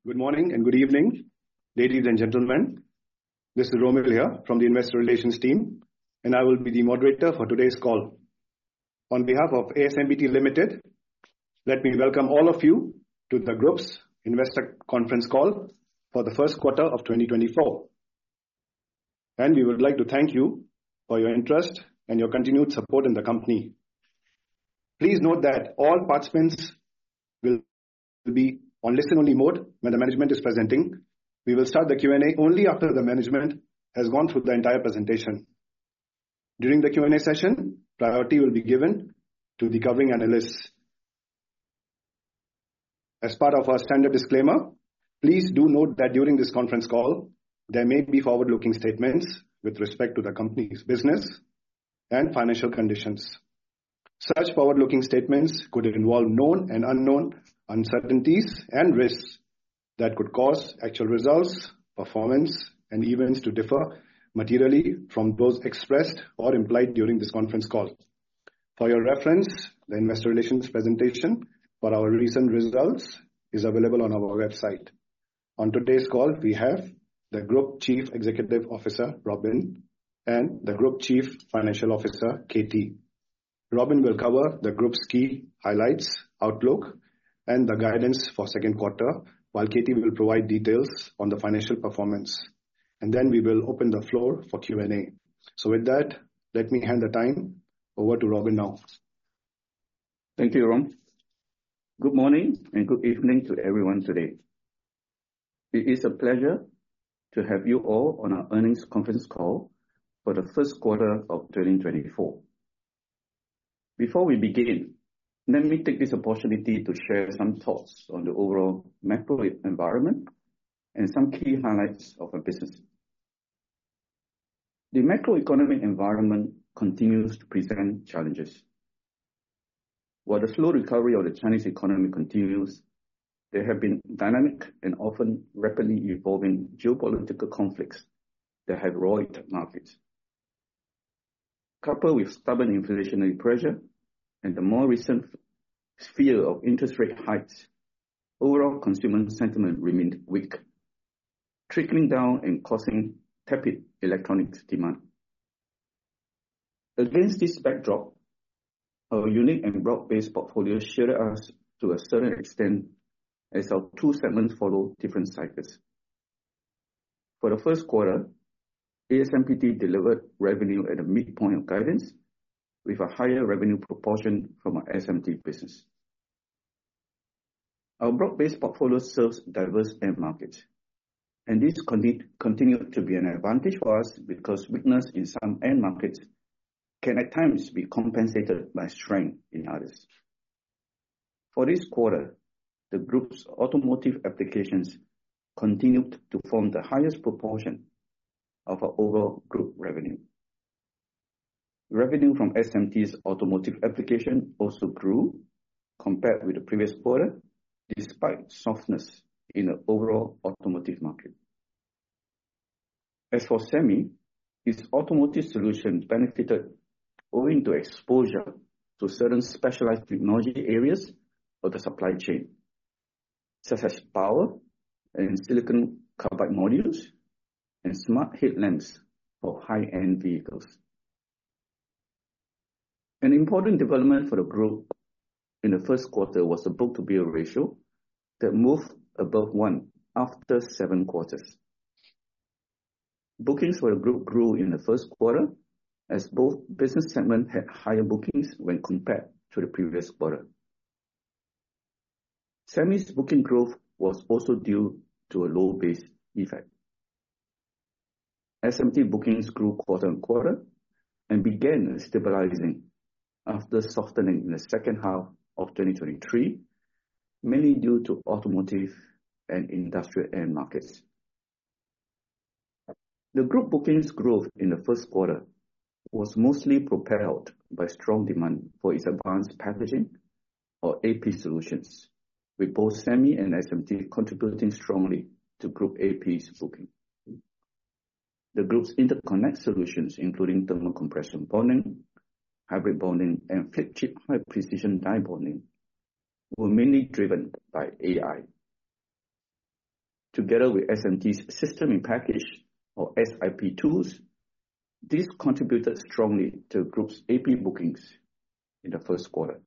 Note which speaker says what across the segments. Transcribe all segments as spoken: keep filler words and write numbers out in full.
Speaker 1: Good morning and good evening, ladies and gentlemen. This is Romil here from the Investor Relations team, and I will be the moderator for today's call. On behalf of A S M P T Limited, let me welcome all of you to the group's investor conference call for the first quarter of twenty twenty-four. And we would like to thank you for your interest and your continued support in the company. Please note that all participants will be on listen-only mode when the management is presenting. We will start the Q and A only after the management has gone through the entire presentation. During the Q and A session, priority will be given to the covering analysts. As part of our standard disclaimer, please do note that during this conference call, there may be forward-looking statements with respect to the company's business and financial conditions. Such forward-looking statements could involve known and unknown uncertainties and risks that could cause actual results, performance, and events to differ materially from those expressed or implied during this conference call. For your reference, the Investor Relations presentation for our recent results is available on our website. On today's call, we have the Group Chief Executive Officer, Robin, and the Group Chief Financial Officer, Katie. Robin will cover the group's key highlights, outlook, and the guidance for second quarter, while Katie will provide details on the financial performance. And then we will open the floor for Q and A. So with that, let me hand the time over to Robin now.
Speaker 2: Thank you, Rom. Good morning and good evening to everyone today. It is a pleasure to have you all on our earnings conference call for the first quarter of twenty twenty-four. Before we begin, let me take this opportunity to share some thoughts on the overall macro environment and some key highlights of our business. The macroeconomic environment continues to present challenges. While the slow recovery of the Chinese economy continues, there have been dynamic and often rapidly evolving geopolitical conflicts that have roiled markets. Coupled with stubborn inflationary pressure and the more recent fear of interest rate hikes, overall consumer sentiment remained weak, trickling down and causing tepid electronics demand. Against this backdrop, our unique and broad-based portfolio shielded us to a certain extent as our two segments follow different cycles. For the first quarter, A S M P T delivered revenue at the midpoint of guidance, with a higher revenue proportion from our S M T business. Our broad-based portfolio serves diverse end markets, and this continued to be an advantage for us because weakness in some end markets can at times be compensated by strength in others. For this quarter, the group's automotive applications continued to form the highest proportion of our overall group revenue. Revenue from S M T's automotive application also grew compared with the previous quarter, despite softness in the overall automotive market. As for SEMI, its automotive solution benefited owing to exposure to certain specialized technology areas of the supply chain, such as power and silicon carbide modules and smart headlamps for high-end vehicles. An important development for the group in the first quarter was the book-to-bill ratio that moved above one after seven quarters. Bookings for the group grew in the first quarter as both business segments had higher bookings when compared to the previous quarter. SEMI's booking growth was also due to a low base effect. S M T bookings grew quarter on quarter and began stabilizing after softening in the second half of twenty twenty-three, mainly due to automotive and industrial end markets. The group bookings growth in the first quarter was mostly propelled by strong demand for its advanced packaging or A P solutions, with both SEMI and S M T contributing strongly to group A P's booking. The group's interconnect solutions, including thermal compression bonding, hybrid bonding, and flip chip high precision die bonding, were mainly driven by A I. together with S M T's System in Package, or S I P tools, this contributed strongly to the group's A P bookings in the first quarter.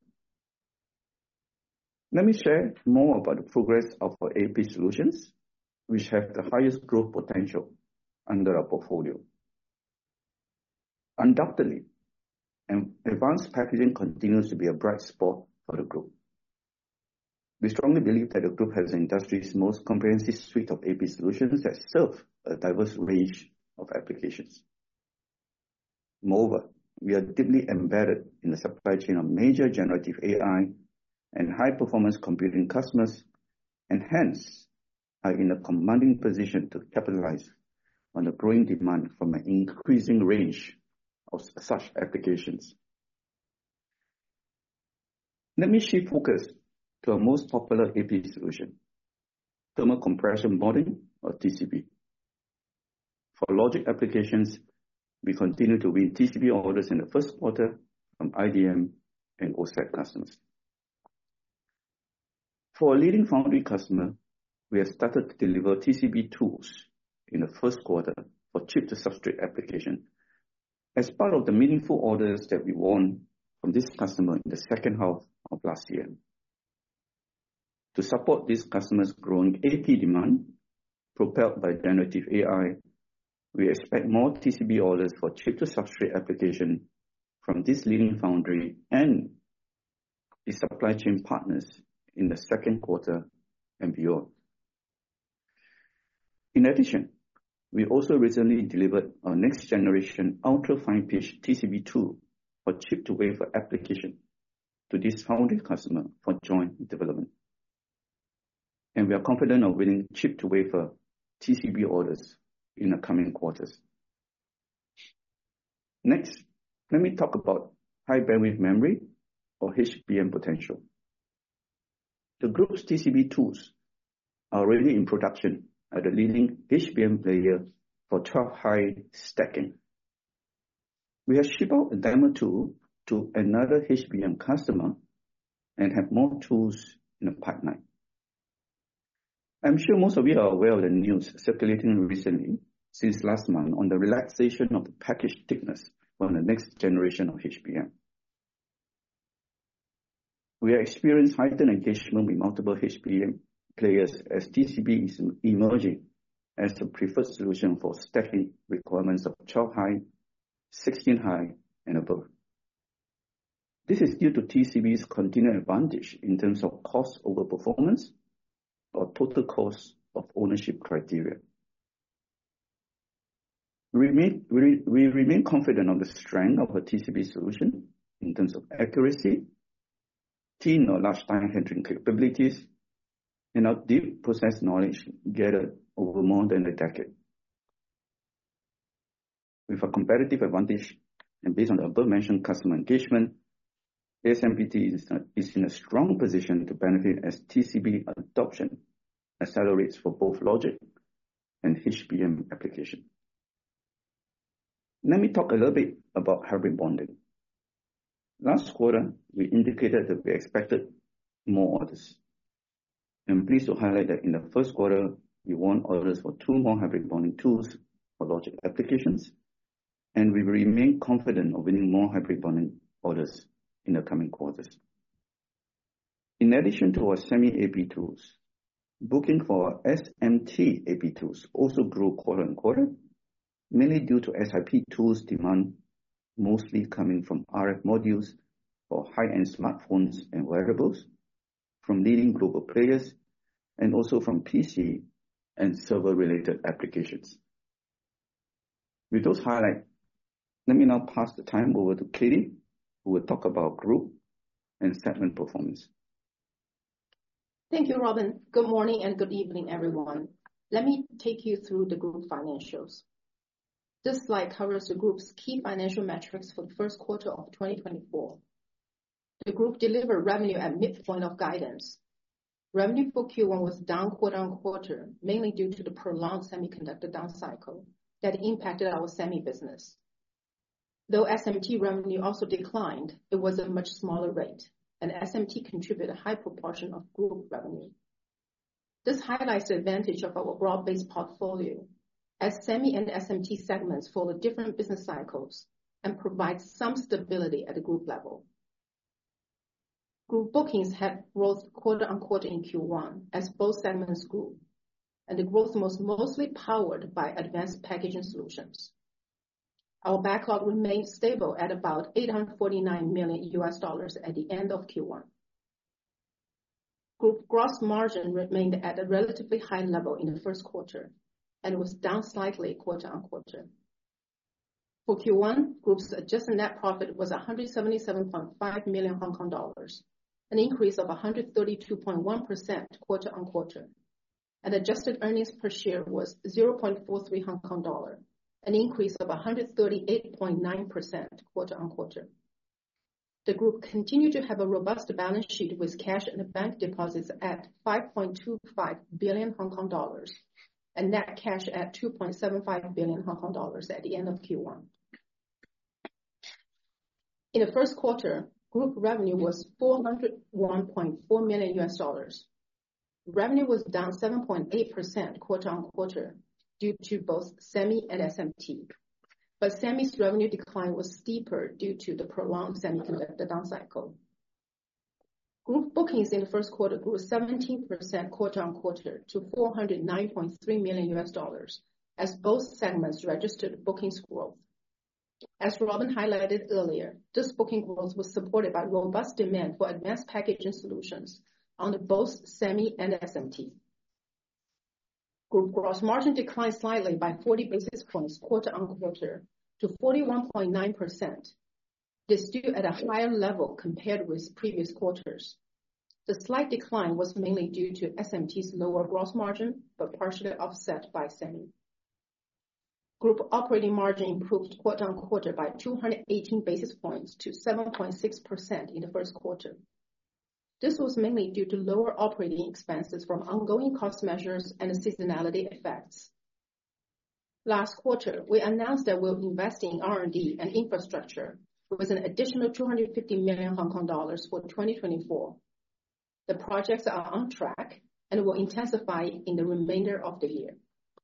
Speaker 2: Let me share more about the progress of our A P solutions, which have the highest growth potential under our portfolio. Undoubtedly, advanced packaging continues to be a bright spot for the group. We strongly believe that the group has the industry's most comprehensive suite of A P solutions that serve a diverse range of applications. Moreover, we are deeply embedded in the supply chain of major generative A I and high-performance computing customers, and hence are in a commanding position to capitalize on the growing demand from an increasing range of such applications. Let me shift focus to our most popular A P solution, thermal compression bonding, or T C B. For logic applications, we continue to win T C B orders in the first quarter from I D M and OSAT customers. For a leading foundry customer, we have started to deliver T C B tools in the first quarter for chip-to-substrate application as part of the meaningful orders that we won from this customer in the second half of last year. To support this customer's growing A P demand, propelled by generative A I, we expect more T C B orders for chip-to-substrate application from this leading foundry and its supply chain partners in the second quarter and beyond. In addition, we also recently delivered our next-generation ultra-fine pitch T C B tool for chip-to-wafer application to this foundry customer for joint development. And we are confident of winning chip-to-wafer T C B orders in the coming quarters. Next, let me talk about high bandwidth memory, or H B M potential. The group's T C B tools are already in production at the leading H B M player for twelve high stacking. We have shipped out a demo tool to another H B M customer and have more tools in the pipeline. I'm sure most of you are aware of the news circulating recently since last month on the relaxation of the package thickness for the next generation of H B M. We have experienced heightened engagement with multiple H B M players as T C B is emerging as the preferred solution for stacking requirements of twelve high, sixteen high, and above. This is due to T C B's continued advantage in terms of cost over performance or total cost of ownership criteria. We remain, we, we remain confident of the strength of a T C B solution in terms of accuracy, thin or large die handling capabilities, and our deep process knowledge gathered over more than a decade. With a competitive advantage and based on the above-mentioned customer engagement, A S M P T is, is in a strong position to benefit as T C B adoption accelerates for both logic and H B M application. Let me talk a little bit about hybrid bonding. Last quarter, we indicated that we expected more orders. I'm pleased to highlight that in the first quarter, we won orders for two more hybrid bonding tools for logic applications, and we remain confident of winning more hybrid bonding orders in the coming quarters. In addition to our semi-A P tools, booking for our S M T A P tools also grew quarter on quarter, mainly due to S I P tools demand mostly coming from R F modules for high-end smartphones and wearables, from leading global players, and also from P C and server-related applications. With those highlights, let me now pass the time over to Katie, who will talk about group and segment performance.
Speaker 3: Thank you, Robin. Good morning and good evening, everyone. Let me take you through the group financials. This slide covers the group's key financial metrics for the first quarter of twenty twenty-four. The group delivered revenue at midpoint of guidance. Revenue for Q one was down quarter on quarter, mainly due to the prolonged semiconductor down cycle that impacted our semi business. Though S M T revenue also declined, it was at a much smaller rate, and S M T contributed a high proportion of group revenue. This highlights the advantage of our broad-based portfolio, as Semi and S M T segments follow different business cycles and provide some stability at the group level. Group bookings had growth quarter-on-quarter in Q one as both segments grew, and the growth was mostly powered by Advanced Packaging Solutions. Our backlog remained stable at about eight hundred forty-nine million U S dollars at the end of Q one. Group gross margin remained at a relatively high level in the first quarter and was down slightly quarter-on-quarter. For Q one, Group's adjusted net profit was one hundred seventy-seven point five million Hong Kong dollars, an increase of one hundred thirty-two point one percent quarter-on-quarter, and adjusted earnings per share was zero point four three Hong Kong dollar, an increase of one hundred thirty-eight point nine percent quarter-on-quarter. The group continued to have a robust balance sheet with cash and bank deposits at five point two five billion Hong Kong dollars and net cash at two point seven five billion Hong Kong dollars at the end of Q one. In the first quarter, group revenue was four hundred one point four million U S dollars. Revenue was down seven point eight percent quarter-on-quarter due to both Semi and S M T. But Semi's revenue decline was steeper due to the prolonged semiconductor down cycle. Group bookings in the first quarter grew seventeen percent quarter-on-quarter to four hundred nine point three million U S dollars, as both segments registered bookings growth. As Robin highlighted earlier, this booking growth was supported by robust demand for Advanced Packaging Solutions on both Semi and S M T. Group gross margin declined slightly by forty basis points quarter-on-quarter to forty-one point nine percent. This is still at a higher level compared with previous quarters. The slight decline was mainly due to S M T's lower gross margin, but partially offset by Semi. Group operating margin improved quarter-on-quarter by two hundred eighteen basis points to seven point six percent in the first quarter. This was mainly due to lower operating expenses from ongoing cost measures and seasonality effects. Last quarter, we announced that we'll invest in R and D and infrastructure with an additional two hundred fifty million Hong Kong dollars for twenty twenty-four. The projects are on track and will intensify in the remainder of the year.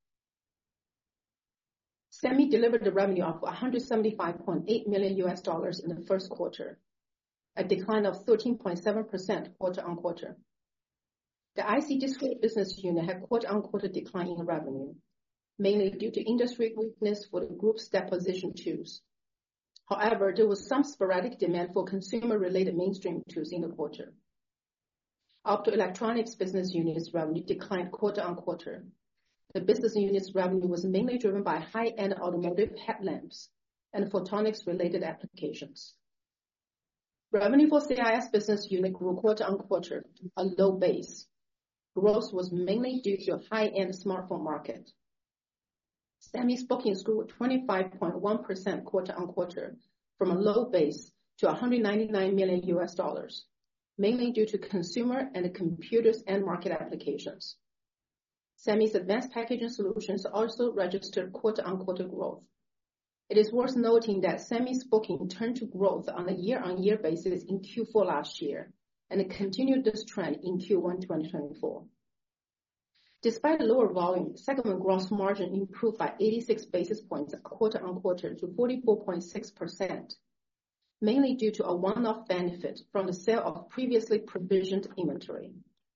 Speaker 3: Semi delivered a revenue of one hundred seventy-five point eight million U S dollars in the first quarter, a decline of thirteen point seven percent quarter-on-quarter. The I C discrete business unit had quarter-on-quarter decline in revenue, mainly due to industry weakness for the group's deposition tools. However, there was some sporadic demand for consumer-related mainstream tools in the quarter. Optoelectronics business unit's revenue declined quarter-on-quarter. The business unit's revenue was mainly driven by high-end automotive headlamps and photonics-related applications. Revenue for C I S business unit grew quarter-on-quarter, a low base. Growth was mainly due to a high-end smartphone market. Semi's bookings grew twenty-five point one percent quarter-on-quarter from a low base to one hundred ninety-nine million U S dollars, mainly due to consumer and computers and market applications. Semi's Advanced Packaging Solutions also registered quarter-on-quarter growth. It is worth noting that Semi's booking turned to growth on a year-on-year basis in Q four last year and continued this trend in Q one twenty twenty-four. Despite lower volume, segment gross margin improved by eighty-six basis points quarter-on-quarter to forty-four point six percent, mainly due to a one-off benefit from the sale of previously provisioned inventory.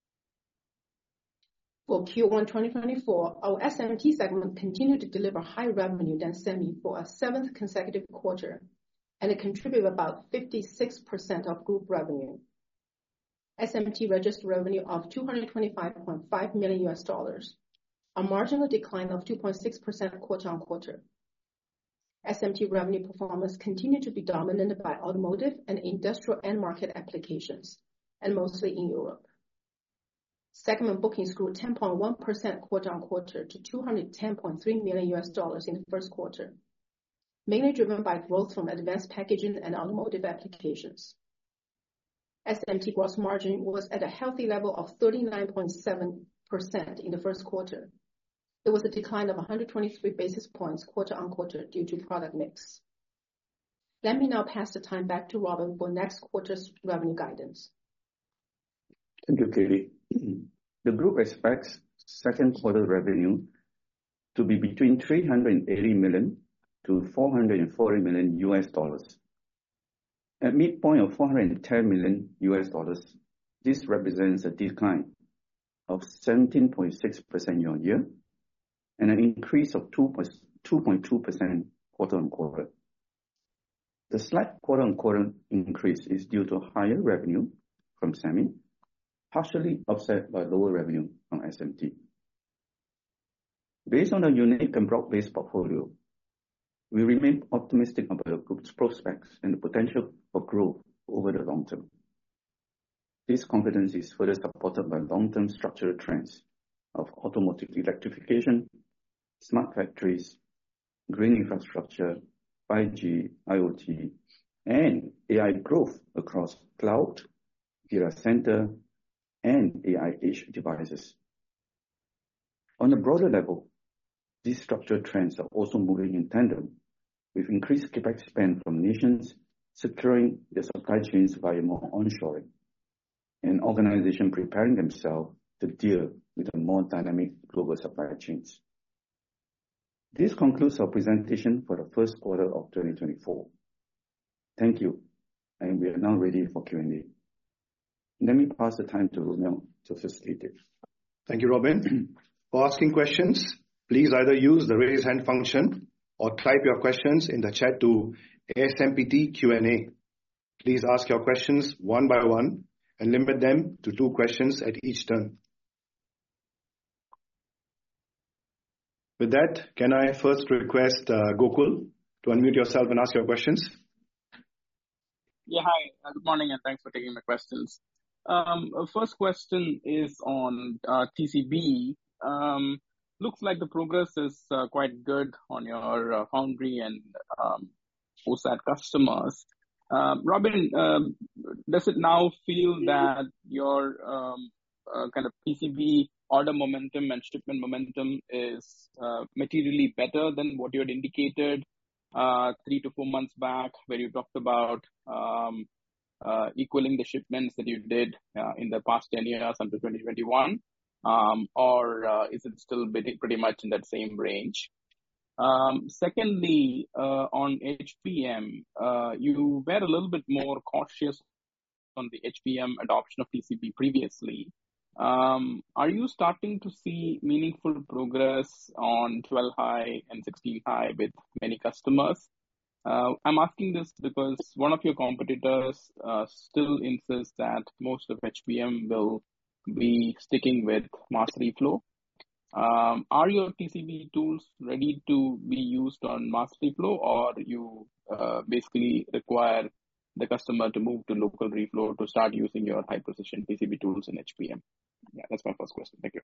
Speaker 3: For Q one twenty twenty-four, our S M T segment continued to deliver high revenue than Semi for a seventh consecutive quarter, and it contributed about fifty-six percent of group revenue. S M T registered revenue of two hundred twenty-five point five million U S dollars, a marginal decline of two point six percent quarter-on-quarter. S M T revenue performance continued to be dominated by automotive and industrial end market applications, and mostly in Europe. Segment bookings grew ten point one percent quarter-on-quarter to two hundred ten point three million U S dollars in the first quarter, mainly driven by growth from advanced packaging and automotive applications. S M T gross margin was at a healthy level of thirty-nine point seven percent in the first quarter. There was a decline of one hundred twenty-three basis points quarter-on-quarter due to product mix. Let me now pass the time back to Robin for next quarter's revenue guidance.
Speaker 2: Thank you, Katie. The group expects second quarter revenue to be between three hundred eighty million to four hundred forty million U S dollars. At midpoint of four hundred ten million U S dollars, this represents a decline of seventeen point six percent year-on-year and an increase of two point two percent quarter-on-quarter. The slight quarter-on-quarter increase is due to higher revenue from Semi, partially offset by lower revenue from S M T. Based on a unique and broad-based portfolio, we remain optimistic about the group's prospects and the potential for growth over the long term. This confidence is further supported by long-term structural trends of automotive electrification, smart factories, green infrastructure, five G, IoT, and A I growth across cloud, data center, and A I edge devices. On a broader level, these structural trends are also moving in tandem with increased capex spend from nations securing their supply chains via more onshoring, and organizations preparing themselves to deal with the more dynamic global supply chains. This concludes our presentation for the first quarter of twenty twenty-four. Thank you, and we are now ready for Q and A. Let me pass the time to Romel to facilitate it.
Speaker 1: Thank you, Robin. For asking questions, please either use the raise hand function or type your questions in the chat to A S M P T Q and A. Please ask your questions one by one and limit them to two questions at each turn. With that, can I first request uh, Gokul to unmute yourself and ask your questions?
Speaker 4: Yeah, hi. Uh, good morning, and thanks for taking my questions. Um, first question is on uh, T C B. Um, looks like the progress is uh, quite good on your uh, foundry and um, OSAT customers. Um, Robin, um, does it now feel that your um, uh, kind of P C B order momentum and shipment momentum is uh, materially better than what you had indicated uh, three to four months back, where you talked about um, uh, equaling the shipments that you did uh, in the past ten years until twenty twenty-one? Um, or uh, is it still pretty much in that same range? Um, secondly, uh, on H B M, uh, you were a little bit more cautious on the H B M adoption of T C B previously. Um, are you starting to see meaningful progress on twelve high and sixteen high with many customers? Uh, I'm asking this because one of your competitors uh, still insists that most of H B M will be sticking with mass reflow. Um, are your T C B tools ready to be used on mass reflow, or you uh, basically require the customer to move to local reflow to start using your high precision T C B tools in H B M? Yeah, that's my first question. Thank you.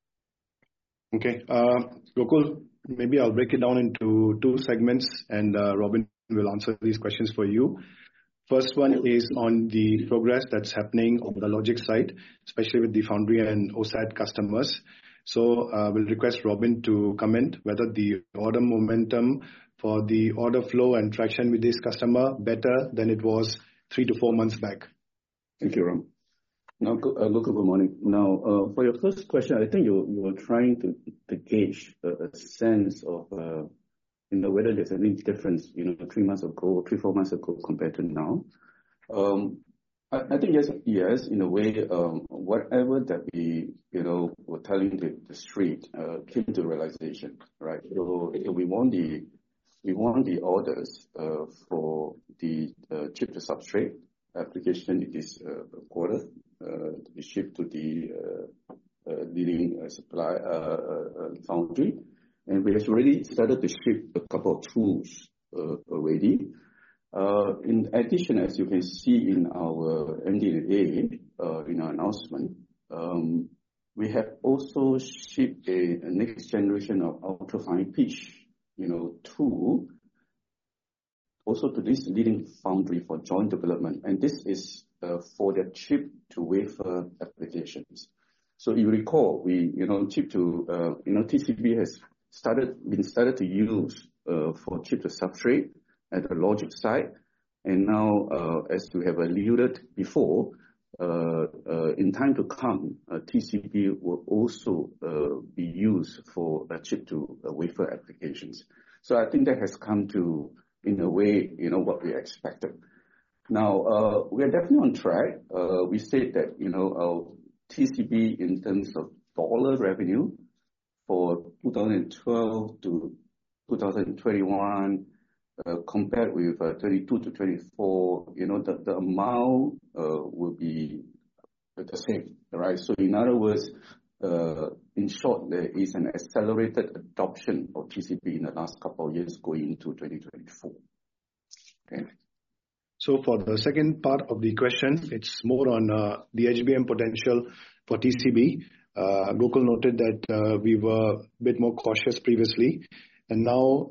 Speaker 1: Okay, uh, Gokul, maybe I'll break it down into two segments, and uh, Robin will answer these questions for you. First one is on the progress that's happening on the logic side, especially with the foundry and OSAT customers. So uh, we'll request Robin to comment whether the order momentum for the order flow and traction with this customer better than it was three to four months back.
Speaker 2: Thank you, Ram. Now, uh, Gokul, good morning. Now, uh, for your first question, I think you you were trying to, to gauge a, a sense of uh, you know whether there's any difference, you know, three months ago, three four months ago compared to now. Um, I, I think yes, yes, in a way, um, whatever that we you know were telling the, the street uh, came to realization, right? So, so we won the we won the orders uh, for the uh, chip to substrate application in this uh, quarter. Uh, to be shipped to the uh, uh, leading uh, supply uh, uh, foundry, and we have already started to ship a couple of tools uh, already. Uh, in addition, as you can see in our M D A, uh, in our announcement, um, we have also shipped a, a next generation of ultra-fine pitch, you know, tool, also to this leading foundry for joint development, and this is uh, for their chip to wafer applications. So you recall, we you know chip to uh, you know T C B has started been started to use uh, for chip to substrate at the logic side, and now uh, as we have alluded before, uh, uh, in time to come, uh, T C B will also uh, be used for uh, chip-to-wafer applications. So I think that has come to, in a way, you know, what we expected. Now, uh, we are definitely on track. Uh, we said that, you know, our T C B in terms of dollar revenue for two thousand twelve to two thousand twenty-one, uh, compared with uh, twenty-two to twenty-four, you know, the, the amount uh, will be the same, right? So in other words, uh, in short, there is an accelerated adoption of T C B in the last couple of years going into twenty twenty-four. Okay.
Speaker 1: So for the second part of the question, it's more on uh, the H B M potential for T C B. Uh, Gokul noted that uh, we were a bit more cautious previously, and now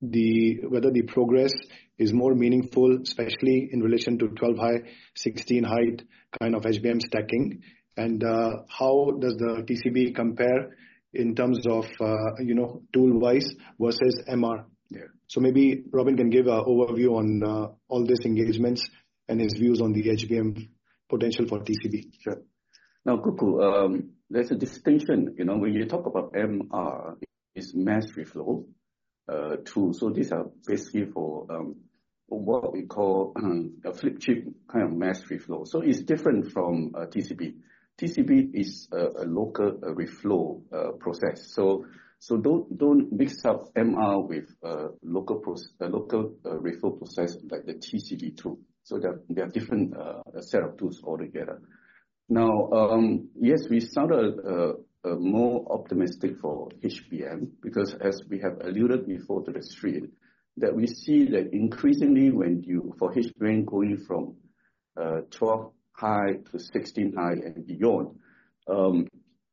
Speaker 1: the whether the progress is more meaningful, especially in relation to twelve high, sixteen height kind of H B M stacking, and uh, how does the T C B compare in terms of uh, you know tool-wise versus M R? Yeah. So maybe Robin can give an overview on uh, all these engagements and his views on the H B M potential for T C B.
Speaker 2: Sure. Now, Gokul, um, there's a distinction, you know, when you talk about M R, it's mass reflow uh, tool. So these are basically for um, what we call um, a flip chip kind of mass reflow. So it's different from uh, T C B. T C B is a, a local uh, reflow uh, process. So So don't don't mix up M R with uh, local process, uh, local uh, reflow process like the T C B tool. So there there are different uh, set of tools altogether. Now, um, yes, we sounded uh, uh, more optimistic for H B M because, as we have alluded before to the street, that we see that increasingly when you for H B M going from uh, twelve high to sixteen high and beyond. Um,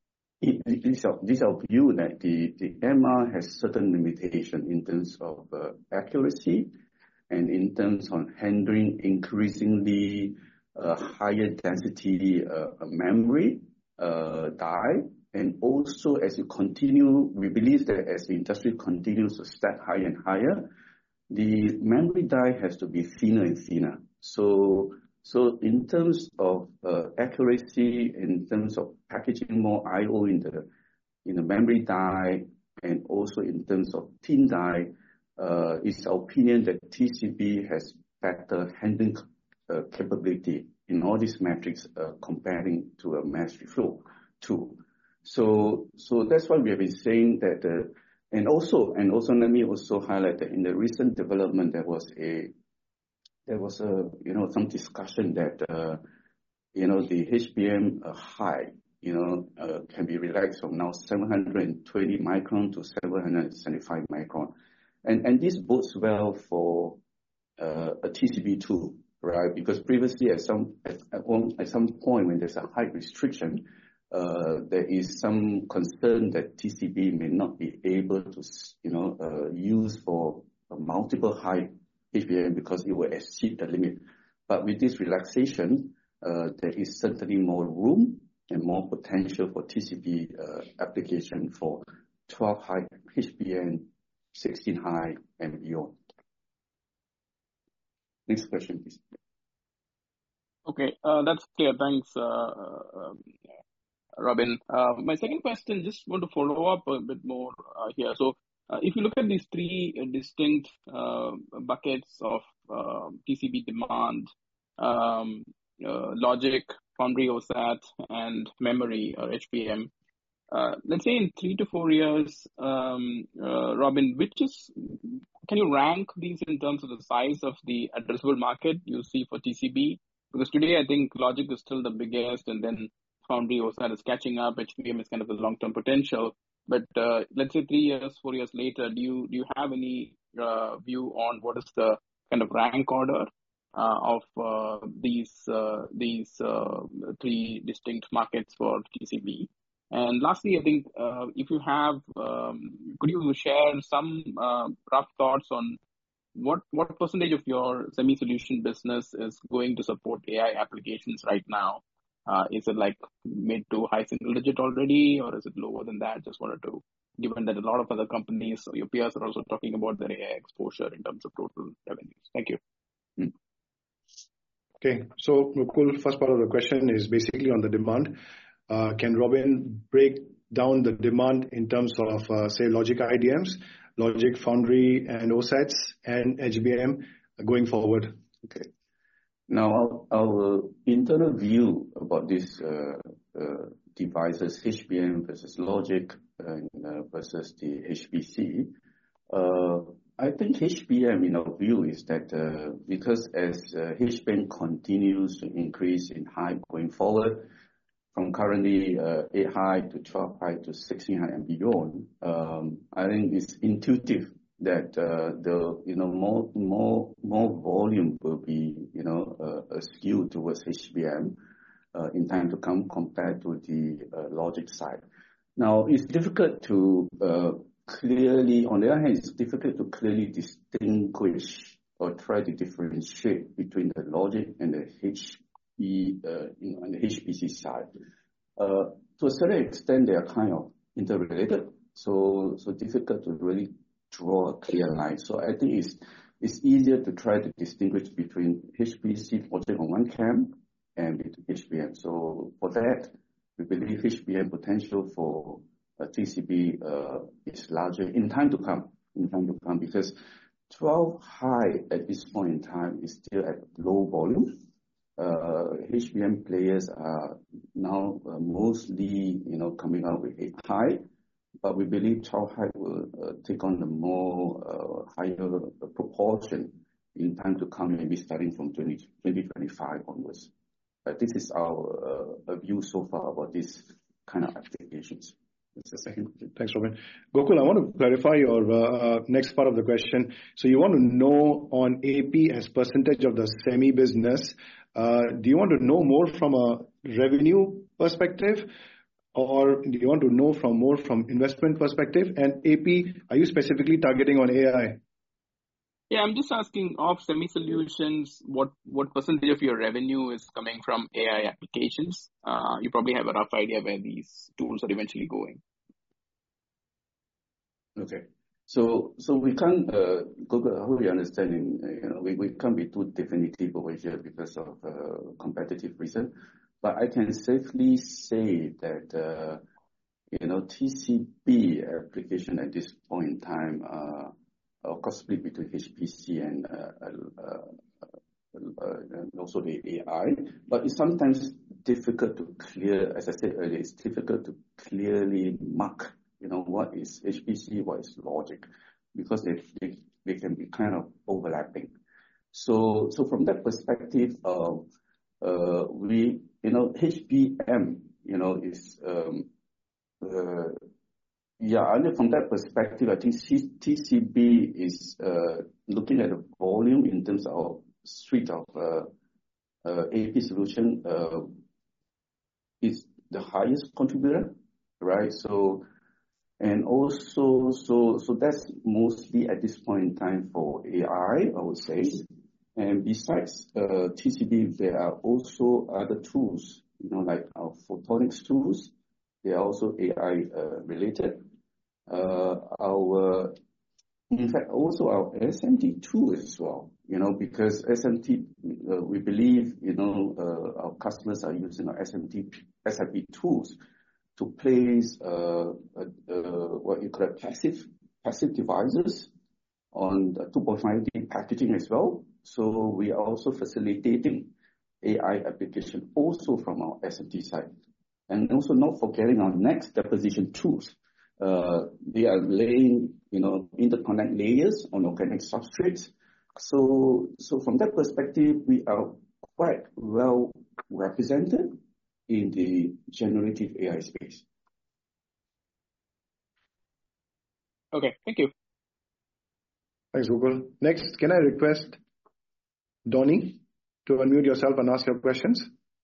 Speaker 2: It, this, is our, this is our view that the, the M R has certain limitation in terms of uh, accuracy and in terms of handling increasingly uh, higher density uh, memory uh, die. And also as you continue, we believe that as the industry continues to stack higher and higher, the memory die has to be thinner and thinner. So So in terms of uh, accuracy, in terms of packaging more I O in the in the memory die, and also in terms of thin die, uh, it's our opinion that T C B has better handling uh, capability in all these metrics uh, comparing to a mass reflow tool. So so that's why we have been saying that. Uh, and also and also let me also highlight that in the recent development there was a There was a, you know, some discussion that, uh, you know, the H B M uh, high, you know, uh, can be relaxed from now seven hundred twenty micron to seven hundred seventy-five micron. And, and this bodes well for uh, a T C B tool, right? Because previously at some, at, at, one, at some point when there's a height restriction, uh, there is some concern that T C B may not be able to, you know, uh, use for a multiple height H B M because it will exceed the limit. But with this relaxation, uh, there is certainly more room and more potential for T C B uh, application for twelve high H B M, sixteen high and beyond. Next question, please.
Speaker 4: Okay, uh, that's clear. Thanks, uh, uh, Robin. Uh, my second question, just want to follow up a bit more uh, here. So, Uh, if you look at these three distinct uh, buckets of uh, T C B demand, um, uh, logic, foundry O S A T, and memory or H B M, uh, let's say in three to four years, um, uh, Robin, which is, can you rank these in terms of the size of the addressable market you see for T C B? Because today I think logic is still the biggest, and then foundry O S A T is catching up. H B M is kind of the long-term potential. But uh, let's say three years, four years later, do you do you have any uh, view on what is the kind of rank order uh, of uh, these uh, these uh, three distinct markets for T C B? And lastly, I think uh, if you have, um, could you share some uh, rough thoughts on what what percentage of your semi-solution business is going to support A I applications right now? Uh, is it like mid to high single digit already, or is it lower than that? Just wanted to, given that a lot of other companies, or your peers, are also talking about their A I exposure in terms of total revenues. Thank you.
Speaker 1: Okay. So, Gokul, first part of the question is basically on the demand. Uh, can Robin break down the demand in terms of, uh, say, logic I D Ms, logic foundry and OSATs, and H B M going forward?
Speaker 2: Okay. Now, our, our internal view about these uh, uh, devices, H B M versus logic and, uh, versus the H P C, uh, I think H B M, in our view, is that uh, because as uh, H B M continues to increase in height going forward, from currently uh, eight high to twelve high to sixteen high and beyond, um, I think it's intuitive that uh, the you know more more more volume will be you know uh, skewed towards H B M uh, in time to come compared to the uh, logic side. Now it's difficult to uh, clearly, on the other hand, it's difficult to clearly distinguish or try to differentiate between the logic and the H B uh, you know, on the H P C side. Uh, to a certain extent, they are kind of interrelated, so so difficult to really draw a clear line. So I think it's it's easier to try to distinguish between H P C logic on one camp and H B M. So for that, we believe H B M potential for uh, T C B uh, is larger in time to come. In time to come, because twelve high at this point in time is still at low volume. Uh, H B M players are now uh, mostly, you know, coming out with eight high, but we believe twelve high will uh, take on a more uh, higher proportion in time to come, maybe starting from twenty twenty-five onwards. But this is our uh, view so far about this kind of applications. That's the second question.
Speaker 1: Thanks, Robin. Gokul, I want to clarify your uh, next part of the question. So you want to know on A P as percentage of the semi business. Uh, do you want to know more from a revenue perspective, or do you want to know from more from investment perspective? And A P, are you specifically targeting on A I?
Speaker 4: Yeah, I'm just asking of Semi Solutions, what, what percentage of your revenue is coming from A I applications? Uh, you probably have a rough idea where these tools are eventually going.
Speaker 2: Okay. So, so we can't, uh, Google, I hope you understand, in, you know, we, we can't be too definitive over here because of uh, competitive reason. But I can safely say that, uh, you know, T C B application at this point in time, uh, of course, split between H P C and, uh, uh, uh, and also the A I. But it's sometimes difficult to clear, as I said earlier, it's difficult to clearly mark, you know, what is H P C, what is logic, because they, they, they can be kind of overlapping. So, so from that perspective, uh, uh, we, you know, H B M, you know, is, um, uh, yeah, and from that perspective, I think T C B is uh, looking at the volume in terms of suite of uh, uh, A P solution uh, is the highest contributor, right? So, and also, so so that's mostly at this point in time for A I, I would say. And besides uh, T C B, there are also other tools, you know, like our photonics tools. They are also A I uh, related. Uh, our, in fact, also our S M T tools as well, you know, because S M T, uh, we believe, you know, uh, our customers are using our S M T, S M T tools to place, uh, uh, uh, what you call passive, passive devices on the two point five D packaging as well. So we are also facilitating A I application also from our S M T side. And also not forgetting our next deposition tools. Uh, they are laying, you know, interconnect layers on organic substrates. So, so from that perspective, we are quite well represented in the generative A I space.
Speaker 4: Okay, thank you.
Speaker 1: Thanks, Gokul. Next, can I request Donnie to unmute yourself and ask your questions?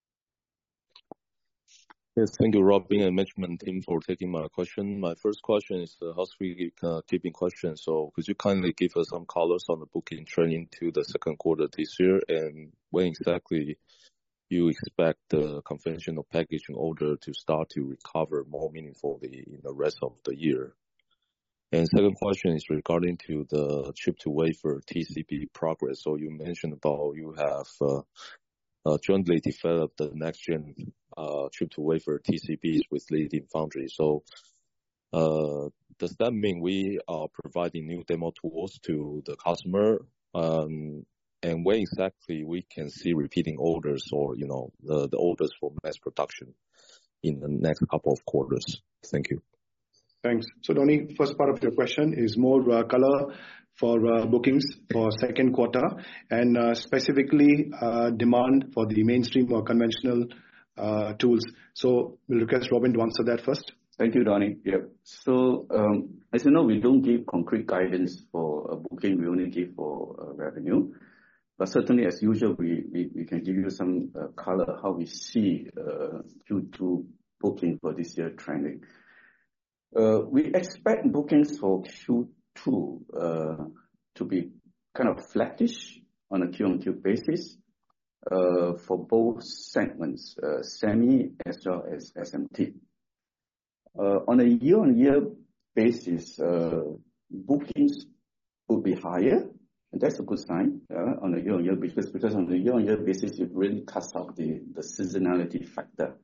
Speaker 5: Yes, thank you, Robin and management team, for taking my question. My first question is a housekeeping question. So could you kindly give us some colors on the booking trend into the second quarter this year, and when exactly you expect the conventional packaging order to start to recover more meaningfully in the rest of the year? And second question is regarding to the chip to wafer T C B progress. So you mentioned about you have uh, uh, jointly develop the next-gen uh, chip-to-wafer T C Bs with leading foundry. So uh, does that mean we are providing new demo tools to the customer? Um, and when exactly we can see repeating orders or, you know, the, the orders for mass production in the next couple of quarters? Thank you.
Speaker 1: Thanks. So, Donnie, first part of your question is more uh, color for uh, bookings for second quarter and uh, specifically uh, demand for the mainstream or conventional uh, tools. So, we'll request Robin to answer that first.
Speaker 2: Thank you, Donnie. Yeah. So, um, as you know, we don't give concrete guidance for a booking. We only give for uh, revenue. But certainly, as usual, we, we, we can give you some uh, color how we see uh, Q two booking for this year trending. Uh, we expect bookings for Q two uh, to be kind of flattish on a Q on Q basis uh, for both segments, uh, semi as well as S M T. Uh, on a year-on-year basis, uh, bookings will be higher, and that's a good sign uh, on a year-on-year basis, because on a year-on-year basis, it really cuts out the, the seasonality factor.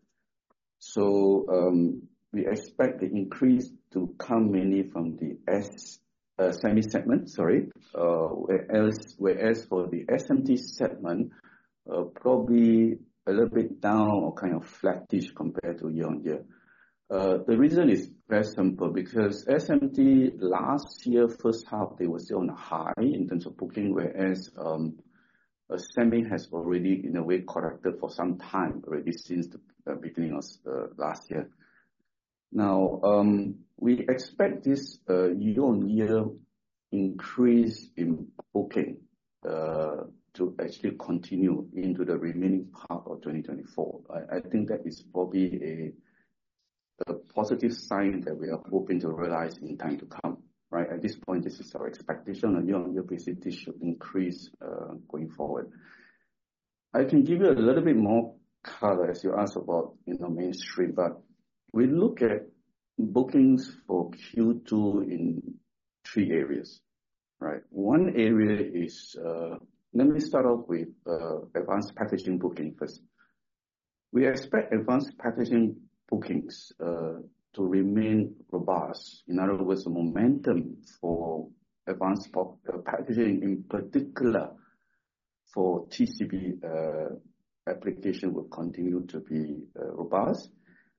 Speaker 2: So um, we expect the increase to come mainly from the S uh, semi segment, sorry, uh, whereas, whereas for the S M T segment, uh, probably a little bit down or kind of flattish compared to year-on-year. Uh, the reason is very simple, because S M T last year, first half, they were still on a high in terms of booking, whereas um, uh, semi has already, in a way, corrected for some time already since the uh, beginning of uh, last year. Now, um, we expect this uh, year-on-year increase in booking uh, to actually continue into the remaining part of twenty twenty-four. I, I think that is probably a a positive sign that we are hoping to realize in time to come, right? At this point, this is our expectation. On a year-on-year basis, this should increase uh, going forward. I can give you a little bit more color as you asked about, you know, mainstream, but we look at bookings for Q two in three areas, right? One area is, uh, let me start off with uh, advanced packaging booking first. We expect advanced packaging bookings uh, to remain robust. In other words, the momentum for advanced packaging, in particular for T C B uh, application, will continue to be uh, robust.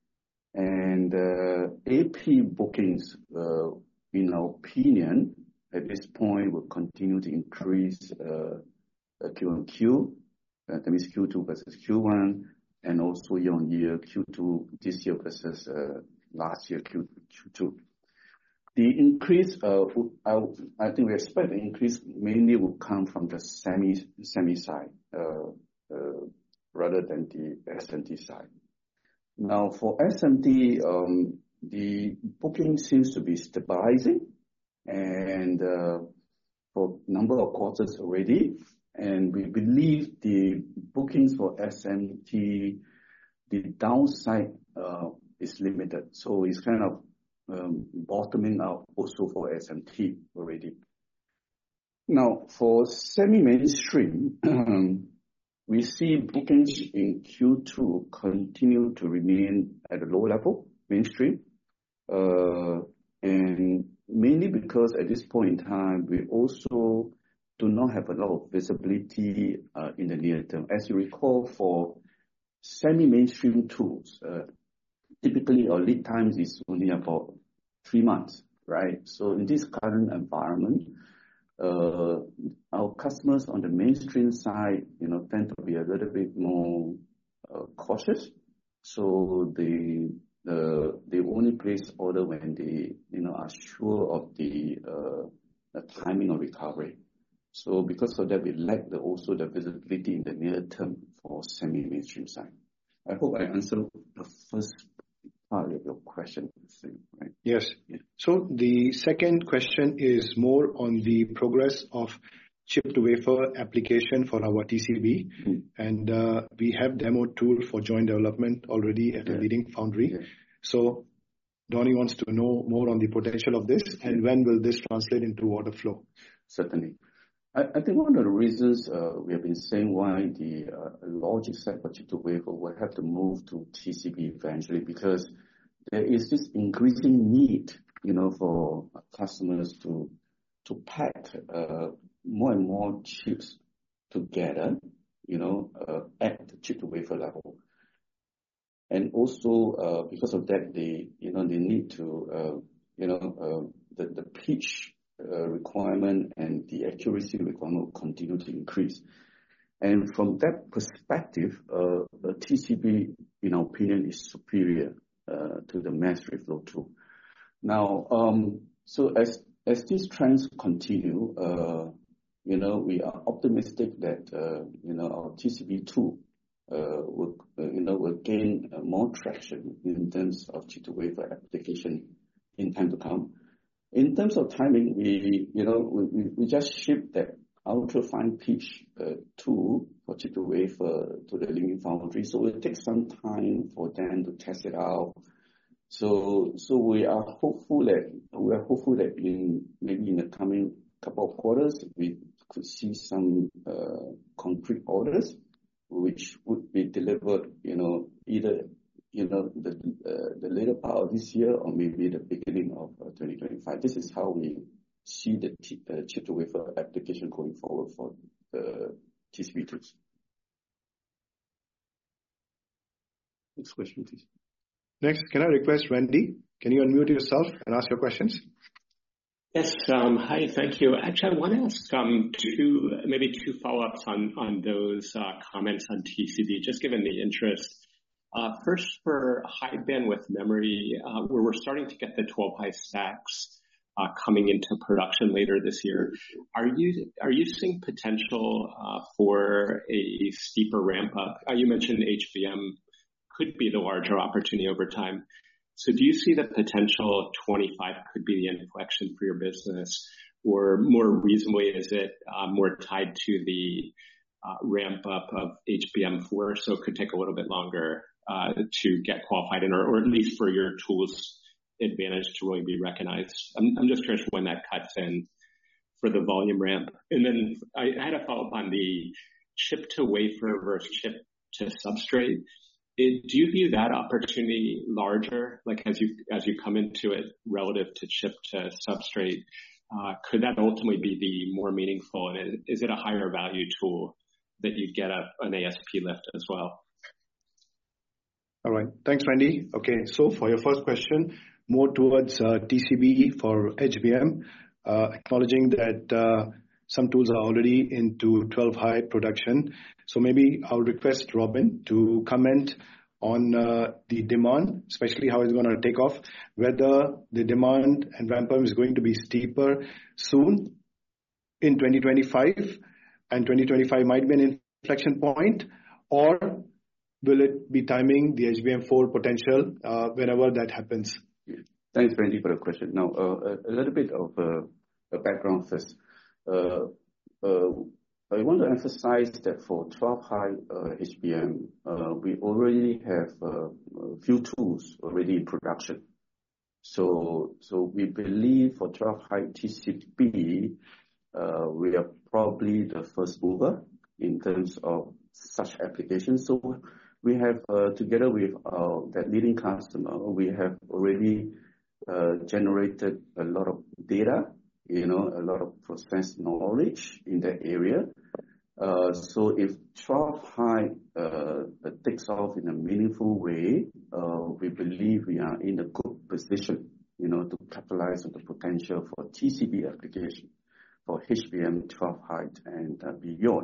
Speaker 2: And uh, A P bookings, uh, in our opinion, at this point will continue to increase uh, Q on Q, uh, that means Q two versus Q one, and also year-on-year Q two this year versus uh, last year Q two. The increase, uh, I, I think we expect the increase mainly will come from the semi semi side uh, uh, rather than the S M T side. Now for S M T, um, the booking seems to be stabilizing, and uh, for a number of quarters already. And we believe the bookings for S M T, the downside uh, is limited. So it's kind of um, bottoming out also for S M T already. Now, for semi-mainstream, we see bookings in Q two continue to remain at a low level, mainstream. Uh, and mainly because at this point in time, we also do not have a lot of visibility uh, in the near term. As you recall, for semi-mainstream tools, uh, typically our lead times is only about three months, right? So in this current environment, uh, our customers on the mainstream side, you know, tend to be a little bit more uh, cautious. So they uh, they only place order when they, you know, are sure of the, uh, the timing of recovery. So because of that, we lack the, also the visibility in the near term for semi-mainstream side. I hope I answered the first part of your question. Right?
Speaker 1: Yes. Yeah. So the second question is more on the progress of chip-to-wafer application for our T C B. Mm-hmm. And uh, we have demo tool for joint development already at yeah. a leading foundry. Yeah. So Donnie wants to know more on the potential of this, and when will this translate into order flow?
Speaker 2: Certainly. I, I think one of the reasons uh, we have been saying why the uh, logic side for chip to wafer will have to move to T C B eventually, because there is this increasing need, you know, for customers to to pack uh, more and more chips together, you know, uh, at the chip to wafer level. And also, uh, because of that, they, you know, they need to, uh, you know, uh, the, the pitch uh, requirement and the accuracy requirement will continue to increase. And from that perspective, uh, the T C B, in our opinion, is superior uh, to the mass reflow tool. Now, um, so as as these trends continue, uh, you know, we are optimistic that uh, you know our T C B tool uh, will uh, you know will gain uh, more traction in terms of chip to wafer application in time to come. In terms of timing, we you know we we just shipped that ultra fine pitch uh, tool for chip to wafer to the Leading Foundry, so it will take some time for them to test it out. So, so we are hopeful that we are hopeful that in maybe in the coming couple of quarters we could see some uh, concrete orders, which would be delivered, you know, either you know the uh, the later part of this year or maybe the beginning of uh, twenty twenty-five. This is how we see the t- uh, chip to wafer application going forward for the T C B tools. Next question, please.
Speaker 1: Next, can I request Randy? Can you unmute yourself and ask your questions?
Speaker 6: Yes. Um, hi. Thank you. Actually, I want to ask um, two, maybe two follow-ups on on those uh, comments on T C B, just given the interest. Uh, first, for high bandwidth memory, uh, where we're starting to get the twelve high stacks uh, coming into production later this year, are you are you seeing potential uh, for a steeper ramp up? Uh, you mentioned H B M could be the larger opportunity over time. So do you see the potential twenty-five could be the inflection for your business, or more reasonably, is it uh, more tied to the uh, ramp up of H B M four? So it could take a little bit longer uh, to get qualified in, or, or at least for your tools advantage to really be recognized. I'm, I'm just curious when that cuts in for the volume ramp. And then I, I had a follow up on the chip to wafer versus chip to substrate. It, do you view that opportunity larger, like as you as you come into it relative to chip to substrate? Uh, could that ultimately be the more meaningful, and is it a higher value tool that you get a, an A S P lift as well?
Speaker 1: All right, thanks, Randy. Okay, so for your first question, more towards uh, T C B for H B M, uh, acknowledging that uh, some tools are already into twelve high production. So maybe I'll request Robin to comment on uh, the demand, especially how it's going to take off, whether the demand and ramp up is going to be steeper soon in twenty twenty-five, and twenty twenty-five might be an inflection point, or will it be timing the H B M four potential uh, whenever that happens?
Speaker 2: Thanks, Randy, for the question. Now, uh, a little bit of uh, a background first. Uh, uh, I want to emphasize that for twelve high uh, H B M, uh, we already have uh, a few tools already in production. So, so we believe for twelve high T C B, uh, we are probably the first mover in terms of such applications. So we have, uh, together with uh, that leading customer, we have already uh, generated a lot of data, you know, a lot of process knowledge in that area. Uh, so if twelve high uh, takes off in a meaningful way, uh, we believe we are in a good position, you know, to capitalize on the potential for T C B application for H B M twelve high and uh, beyond.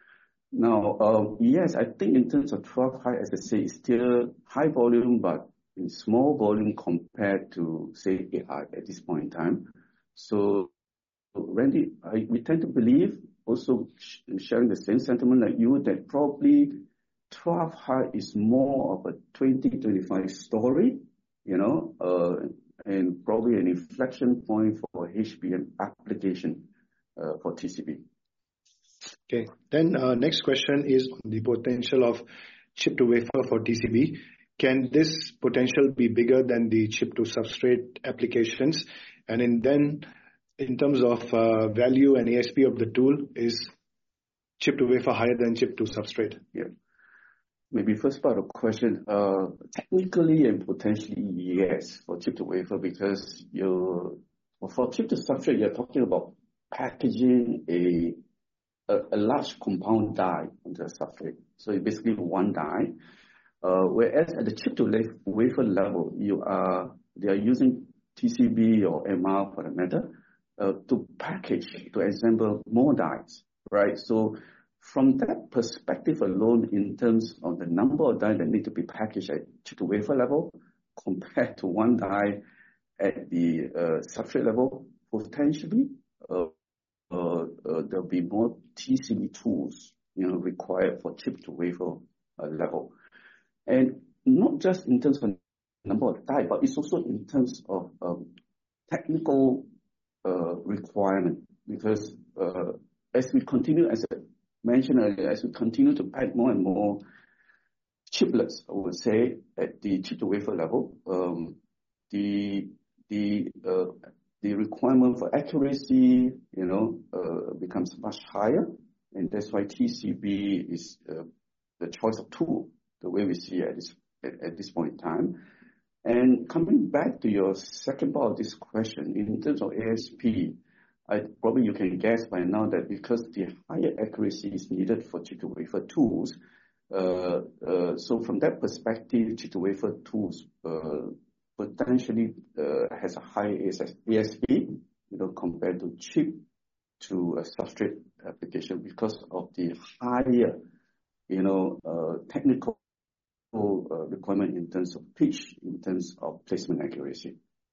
Speaker 2: Now, uh, yes, I think in terms of twelve high, as I say, it's still high volume, but in small volume compared to, say, eight high at this point in time. So, Randy, I, we tend to believe, also sharing the same sentiment like you, that probably twelve high is more of a twenty twenty-five story, you know, uh, and probably an inflection point for H B M application uh, for T C B.
Speaker 1: Okay, then uh, next question is on the potential of chip to wafer for T C B. Can this potential be bigger than the chip to substrate applications? And in then in terms of uh, value and A S P of the tool is chip to wafer higher than chip to substrate?
Speaker 2: Yeah. Maybe first part of the question, uh, technically and potentially yes for chip to wafer, because you for chip to substrate, you're talking about packaging a a, a large compound die on the substrate. So it's basically one die. Uh, whereas at the chip to wafer level, you are they are using T C B or M R for the matter uh, to package, to assemble more dies, right? So from that perspective alone, in terms of the number of die that need to be packaged at chip to wafer level compared to one die at the uh, substrate level, potentially uh, uh, uh, there'll be more T C B tools, you know, required for chip to wafer uh, level. And not just in terms of number of die, but it's also in terms of um, technical uh, requirement. Because uh, as we continue, as I mentioned earlier, as we continue to pack more and more chiplets, I would say, at the chip to wafer level, um, the the uh, the requirement for accuracy, you know, uh, becomes much higher, and that's why T C B is uh, the choice of tool, the way we see it at this, at, at this point in time. And coming back to your second part of this question, in terms of A S P, I, probably you can guess by now that because the higher accuracy is needed for chip-to-wafer tools, uh, uh, so from that perspective, chip-to-wafer tools uh, potentially uh, has a high A S P, you know, compared to chip to a substrate application because of the higher, you know, uh, technical uh, requirement in terms of pitch, in terms of placement accuracy.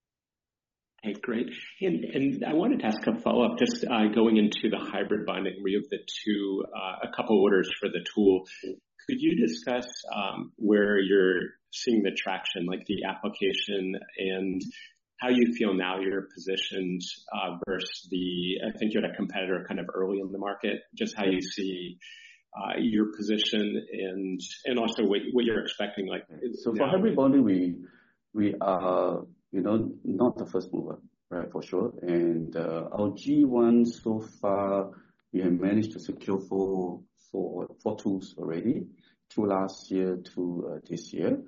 Speaker 6: Okay, great. And, and I wanted to ask a follow-up, just uh, going into the hybrid bonding, where you have the two, uh, a couple orders for the tool. Could you discuss um, where you're seeing the traction, like the application, and how you feel now you're positioned uh, versus the, I think you had a competitor kind of early in the market, just how you see uh, your position and and also what, what you're expecting. Like,
Speaker 2: so for hybrid bonding, we we are, you know, not the first mover, right, for sure. And uh, our G one so far, we have managed to secure four, four, four tools already, through last year to uh, this year.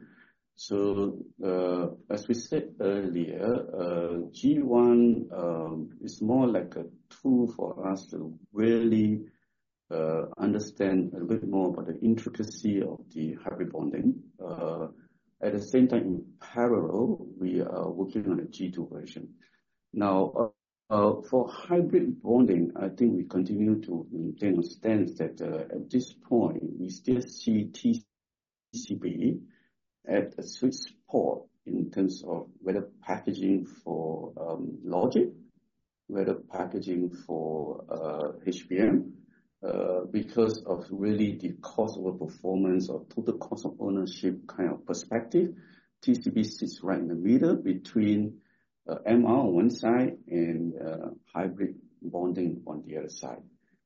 Speaker 2: So uh, as we said earlier, uh, G one um, is more like a tool for us to really uh, understand a little bit more about the intricacy of the hybrid bonding. Uh, At the same time, in parallel, we are working on a G two version. Now, uh, uh, for hybrid bonding, I think we continue to maintain a stance that uh, at this point, we still see T C B at a sweet spot in terms of whether packaging for um, logic, whether packaging for uh, H B M, Uh, because of really the cost over performance or total cost of ownership kind of perspective. T C B sits right in the middle between uh, M R on one side and uh, hybrid bonding on the other side.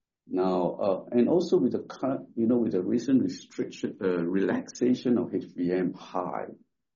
Speaker 2: Now, uh, and also with the current, you know, with the recent restriction, uh, relaxation of H B M high,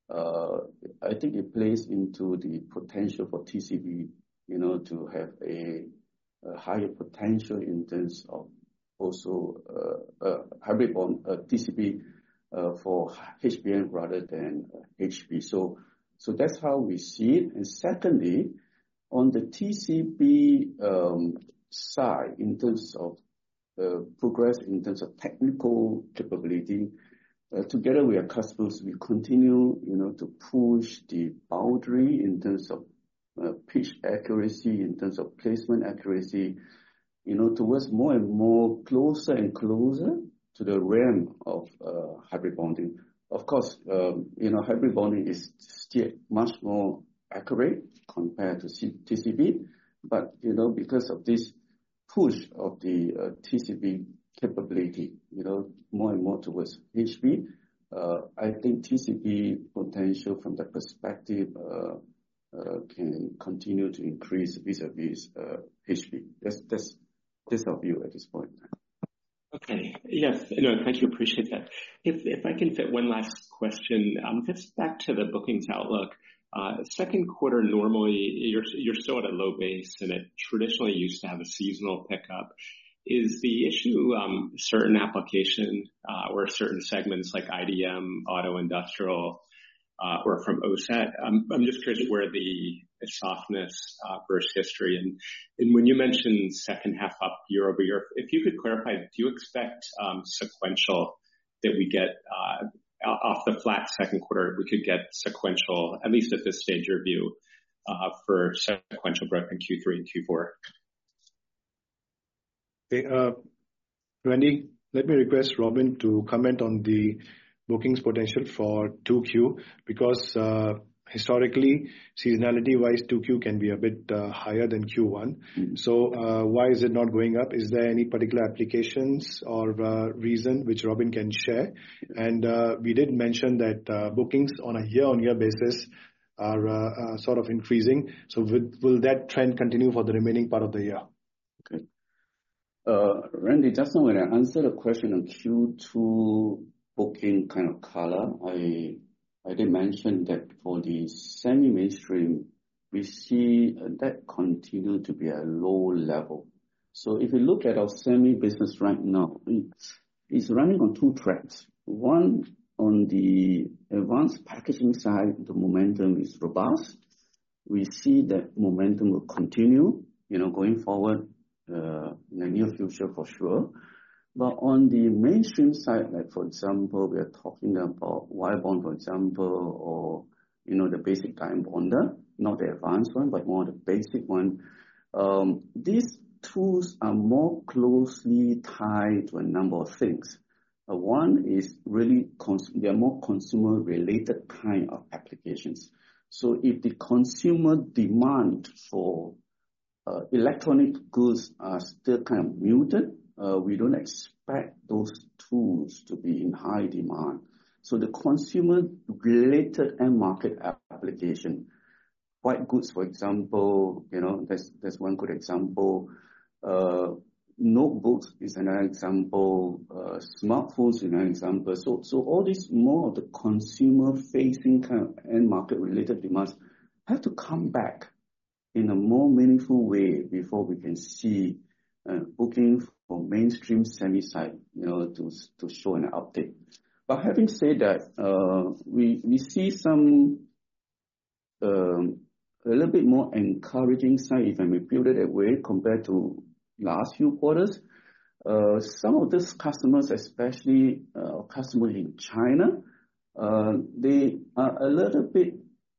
Speaker 2: uh, I think it plays into the potential for T C B, you know, to have a, a higher potential in terms of also uh, uh, hybrid bond uh, T C B uh, for H B M rather than uh, H B. So, so that's how we see it. And secondly, on the T C B um, side, in terms of uh, progress, in terms of technical capability, uh, together with our customers, we continue, you know, to push the boundary in terms of uh, pitch accuracy, in terms of placement accuracy, you know, towards more and more closer and closer to the realm of uh, hybrid bonding. Of course, um, you know, hybrid bonding is still much more accurate compared to T C B, but, you know, because of this push of the uh, T C B capability, you know, more and more towards H B, uh, I think T C B potential from that perspective uh, uh, can continue to increase vis-a-vis uh, H B. That's, that's, This our view at this point.
Speaker 6: Okay. Yes. No, thank you. Appreciate that. If if I can fit one last question, um, just back to the bookings outlook. Uh, second quarter, normally you're, you're still at a low base and it traditionally used to have a seasonal pickup. Is the issue um, certain application uh, or certain segments like I D M, auto, industrial, uh, or from O S A T? Um, I'm just curious where the softness uh, versus history. And, and when you mentioned second half up year over year, if you could clarify, do you expect um, sequential that we get uh, off the flat second quarter, we could get sequential, at least at this stage, your view, uh, for sequential growth in Q three and Q four?
Speaker 1: Okay, uh, Randy, let me request Robin to comment on the bookings potential for two Q, because uh, historically, seasonality-wise, two Q can be a bit uh, higher than Q one. Mm-hmm. So uh, why is it not going up? Is there any particular applications or uh, reason which Robin can share? And uh, we did mention that uh, bookings on a year-on-year basis are uh, uh, sort of increasing. So will, will that trend continue for the remaining part of the year?
Speaker 2: Okay. Uh, Randy, just now when I answered the question on Q two booking kind of color, I I did mention that for the semi-mainstream, we see that continue to be a low level. So if you look at our semi business right now, it's, it's running on two tracks. One, on the advanced packaging side, the momentum is robust. We see that momentum will continue, you know, going forward uh, in the near future for sure. But on the mainstream side, like for example, we are talking about wire bond, for example, or, you know, the basic die bonder, not the advanced one, but more the basic one. Um, these tools are more closely tied to a number of things. Uh, one is really, cons- they are more consumer-related kind of applications. So if the consumer demand for uh, electronic goods are still kind of muted, Uh, we don't expect those tools to be in high demand. So the consumer-related end market application, white goods, for example, you know, that's, that's one good example. Uh, notebooks is another example. Uh, smartphones is another example. So, so all these more of the consumer-facing kind of end market-related demands have to come back in a more meaningful way before we can see uh, booking for mainstream semi side, you know, to to show an update. But having said that, uh, we we see some um, a little bit more encouraging side, if I may put it that way, compared to last few quarters. Uh, some of these customers, especially uh, customers in China, uh, they are a little bit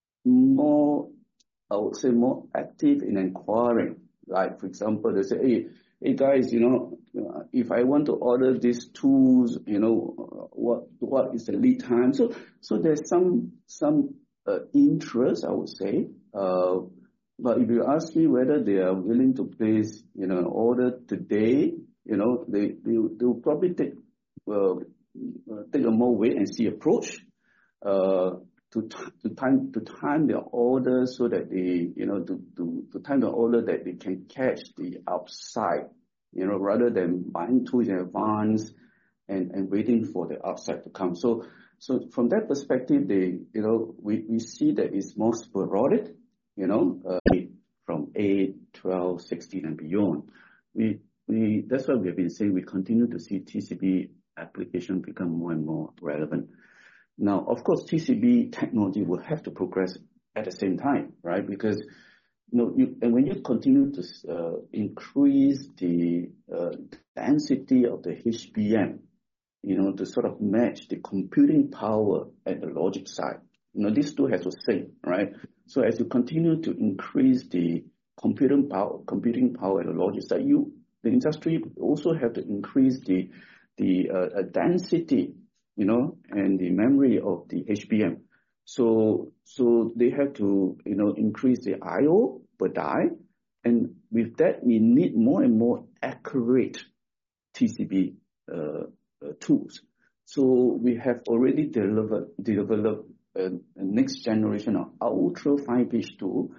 Speaker 2: more, I would say, more active in inquiring. Like, for example, they say, hey, hey guys, you know, if I want to order these tools, you know, what what is the lead time? So, so there's some some uh, interest, I would say. Uh, but if you ask me whether they are willing to place, you know, an order today, you know, they they they will probably take uh, take a more wait and see approach. Uh, to to time to time their order so that they, you know, to, to, to time the order that they can catch the upside, you know, rather than buying tools in advance and, and waiting for the upside to come. So so from that perspective, they, you know, we, we see that it's more sporadic, you know, uh, from eight, twelve, sixteen and beyond. We we that's why we have been saying we continue to see T C B application become more and more relevant. Now, of course, T C B technology will have to progress at the same time, right? Because, you know, you, and when you continue to uh, increase the uh, density of the H B M, you know, to sort of match the computing power at the logic side, you know, these two have to sync, right? So as you continue to increase the computing power, computing power at the logic side, you, the industry also have to increase the the uh, density, you know, and the memory of the H B M. So, so they have to, you know, increase the I O per die. And with that, we need more and more accurate T C B uh, uh, tools. So we have already delivered, developed a, a next generation of ultra fine pitch tool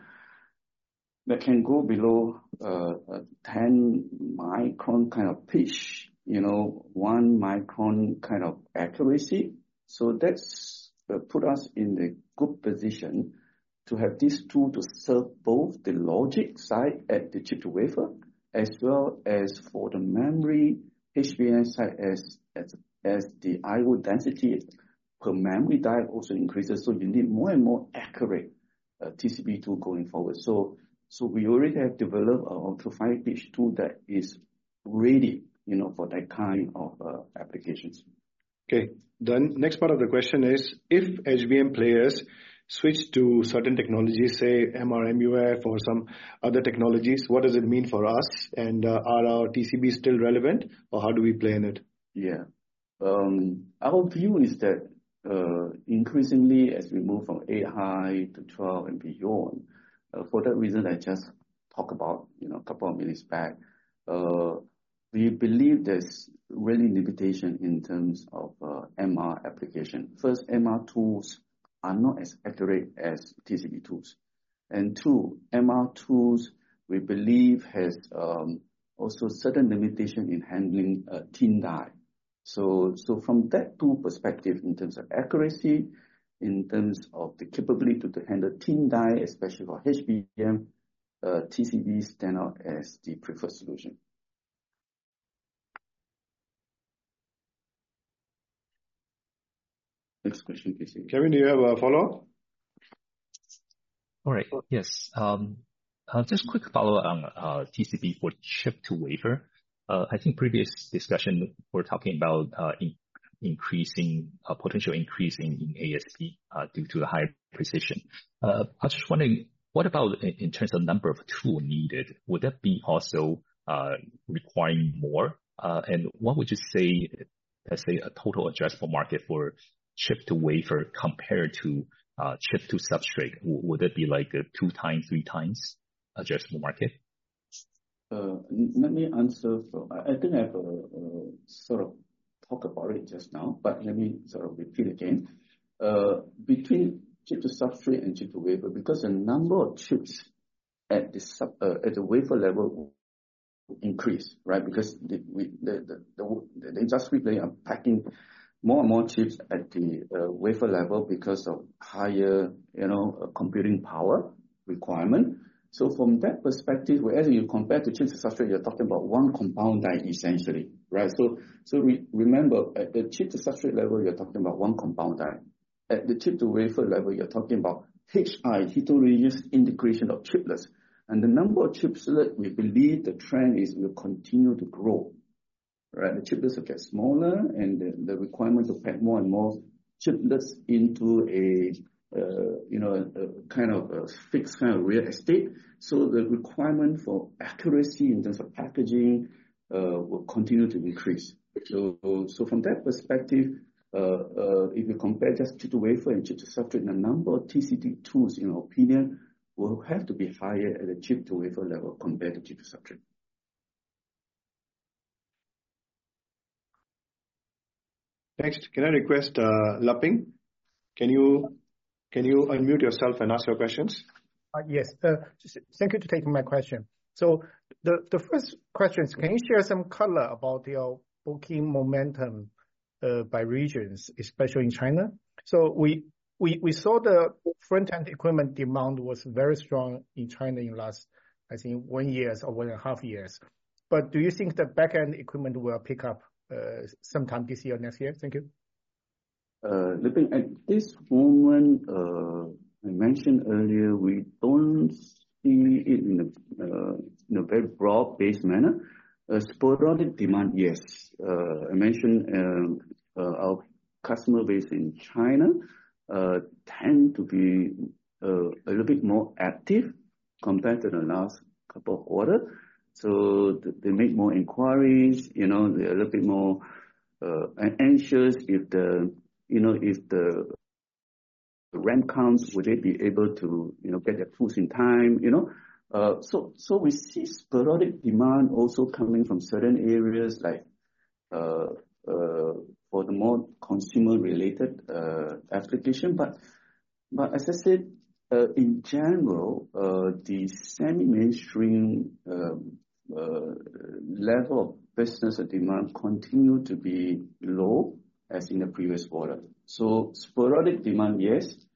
Speaker 2: that can go below uh, a ten micron kind of pitch, you know, one micron kind of accuracy. So that's uh, put us in a good position to have this tool to serve both the logic side at the chip to wafer, as well as for the memory H B M side, as, as, as the I O density per memory die also increases. So you need more and more accurate uh, T C B tool going forward. So, so we already have developed an ultra-fine pitch tool that is ready, you know, for that kind of uh, applications.
Speaker 1: Okay. The next part of the question is, if H B M players switch to certain technologies, say M R M U F or some other technologies, what does it mean for us? And uh, are our T C Bs still relevant, or how do we play in it?
Speaker 2: Yeah. Um, our view is that uh, increasingly as we move from eight high to twelve and beyond, uh, for that reason I just talked about, you know, a couple of minutes back, uh, we believe there's really limitation in terms of uh, M R application. First, M R tools are not as accurate as T C B tools. And two, M R tools, we believe, has um, also certain limitation in handling uh, thin die. So, so from that tool perspective, in terms of accuracy, in terms of the capability to, to handle thin die, especially for H B M, uh, T C B stand out as the preferred solution. Next question, please.
Speaker 1: Kevin, do you have a follow-up?
Speaker 7: All right. Yes. Um, uh, just quick follow-up on uh, T C B for chip to wafer. Uh, I think previous discussion we're talking about uh, in, increasing uh, potential increase in, in A S P uh, due to the higher precision. Uh, I was just wondering, what about in, in terms of number of tool needed? Would that be also uh, requiring more? Uh, and what would you say, let's say, a total addressable market for chip to wafer compared to uh, chip to substrate? W- would it be like a two times, three times addressable market?
Speaker 2: Uh, let me answer. For, I think I have a, a sort of talk about it just now, but let me sort of repeat again. Uh, between chip to substrate and chip to wafer, because the number of chips at the sub, uh, at the wafer level increase, right? Because the we, the, the the the industry player are packing more and more chips at the uh, wafer level because of higher, you know, uh, computing power requirement. So from that perspective, whereas you compare to chip to substrate, you're talking about one compound die essentially, right? So so re- remember, at the chip to substrate level, you're talking about one compound die. At the chip to wafer level, you're talking about H I, heterogeneous integration of chiplets. And the number of chiplets, we believe the trend is will continue to grow, right? The chiplets will get smaller, and the, the requirement to pack more and more chiplets into a Uh, you know, a, a kind of a fixed kind of real estate. So the requirement for accuracy in terms of packaging uh, will continue to increase. So, so from that perspective, uh, uh, if you compare just chip to wafer and chip to substrate, the number of T C B tools, in our opinion, will have to be higher at the chip to wafer level compared to chip to substrate.
Speaker 1: Next, can I request uh, Laping? Can you Can you unmute yourself and ask your questions?
Speaker 8: Uh, yes. Uh, just, thank you for taking my question. So the, the first question is, can you share some color about your booking momentum uh, by regions, especially in China? So we we we saw the front-end equipment demand was very strong in China in last, I think, one years or one and a half years. But do you think the back-end equipment will pick up uh, sometime this year, next year? Thank you.
Speaker 2: Uh, looking at this moment, uh, I mentioned earlier, we don't see it in a, uh, in a very broad-based manner. Uh, sporadic demand, yes. Uh, I mentioned um, uh, our customer base in China uh, tend to be uh, a little bit more active compared to the last couple of quarters. So th- they make more inquiries, you know, they're a little bit more uh, anxious if the You know, if the ramp counts, would they be able to, you know, get their tools in time, you know? Uh, so, so we see sporadic demand also coming from certain areas like, uh, uh, for the more consumer-related, uh, application. But, but as I said, uh, in general, uh, the semi-mainstream, um, uh, level of business and demand continue to be low, as in the previous quarter. So sporadic demand, yes.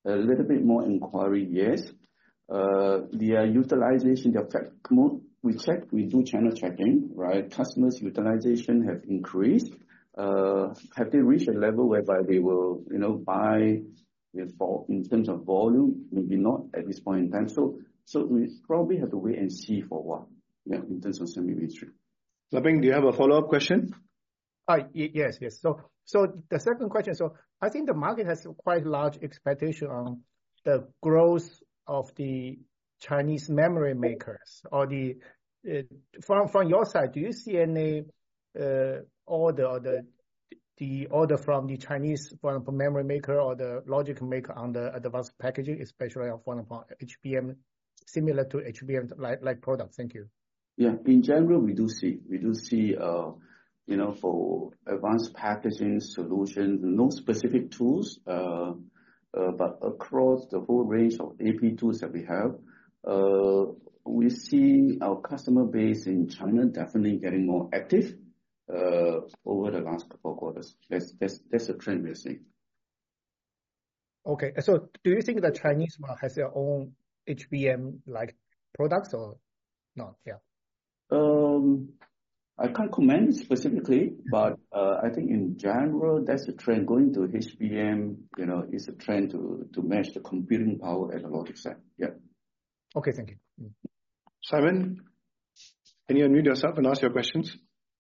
Speaker 2: A little bit more inquiry, yes. Uh, their utilization, their fact, we check, we do channel checking, right? Customers' utilization have increased. Uh, have they reached a level whereby they will, you know, buy with vol- in terms of volume? Maybe not at this point in time. So, so we probably have to wait and see for a while, yeah, in terms of semi-mainstream.
Speaker 1: Laping, do you have a follow-up question?
Speaker 8: Uh, yes, yes. So, so the second question. So, I think the market has quite large expectation on the growth of the Chinese memory makers, or the uh, from from your side. Do you see any uh, order or the the order from the Chinese, for example, memory maker or the logic maker on the advanced packaging, especially on, for example, H B M, similar to H B M like like products? Thank you.
Speaker 2: Yeah, in general, we do see we do see. Uh, You know, for advanced packaging solutions, no specific tools, uh, uh, but across the whole range of A P tools that we have, uh, we see our customer base in China definitely getting more active uh, over the last couple of quarters. That's that's that's a trend we're seeing.
Speaker 8: Okay, so do you think the Chinese one has their own H B M like products or not? Yeah.
Speaker 2: Um. I can't comment specifically, but uh, I think in general, that's a trend. Going to H B M, you know, is a trend to, to match the computing power at the logic side. Yeah.
Speaker 8: Okay, thank you. Mm.
Speaker 1: Simon, can you unmute yourself and ask your questions?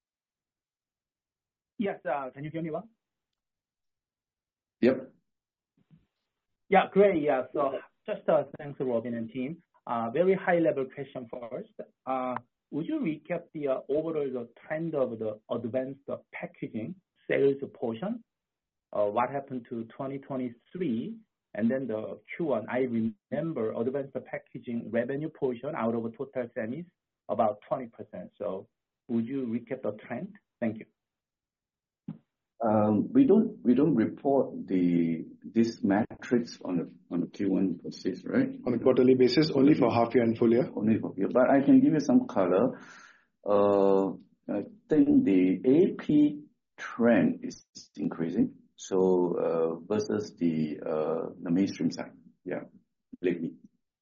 Speaker 9: Yes, uh, can you hear me well?
Speaker 2: Yep.
Speaker 9: Yeah, great. Yeah, so just uh, thanks to Robin and team. Uh, very high level question first. Uh, Would you recap the uh, overall the trend of the advanced uh, packaging sales portion? Uh, what happened to twenty twenty-three and then the Q one? I remember advanced packaging revenue portion out of total semis about twenty percent. So would you recap the trend? Thank you.
Speaker 2: Um, we don't we don't report the this metrics on a on a Q one basis, right?
Speaker 1: On a quarterly basis, only for half year and full year.
Speaker 2: Only for year, but I can give you some color. Uh, I think the A P trend is increasing. So uh, versus the uh, the mainstream side, yeah, lately.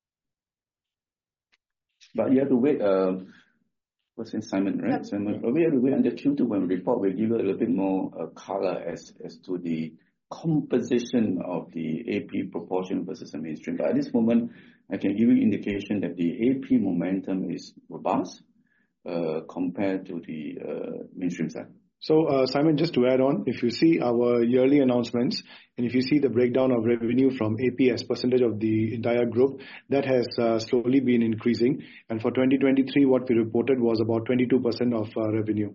Speaker 2: But you have to wait. Uh, What's in Simon, right? Yep. Simon, we have to wait until Q two when we report. We'll give you a little bit more uh, color as as to the composition of the A P proportion versus the mainstream. But at this moment, I can give you indication that the A P momentum is robust uh, compared to the uh, mainstream side.
Speaker 1: So, uh, Simon, just to add on, if you see our yearly announcements, and if you see the breakdown of revenue from A P as percentage of the entire group, that has uh, slowly been increasing. And for twenty twenty-three, what we reported was about twenty-two percent of uh, revenue.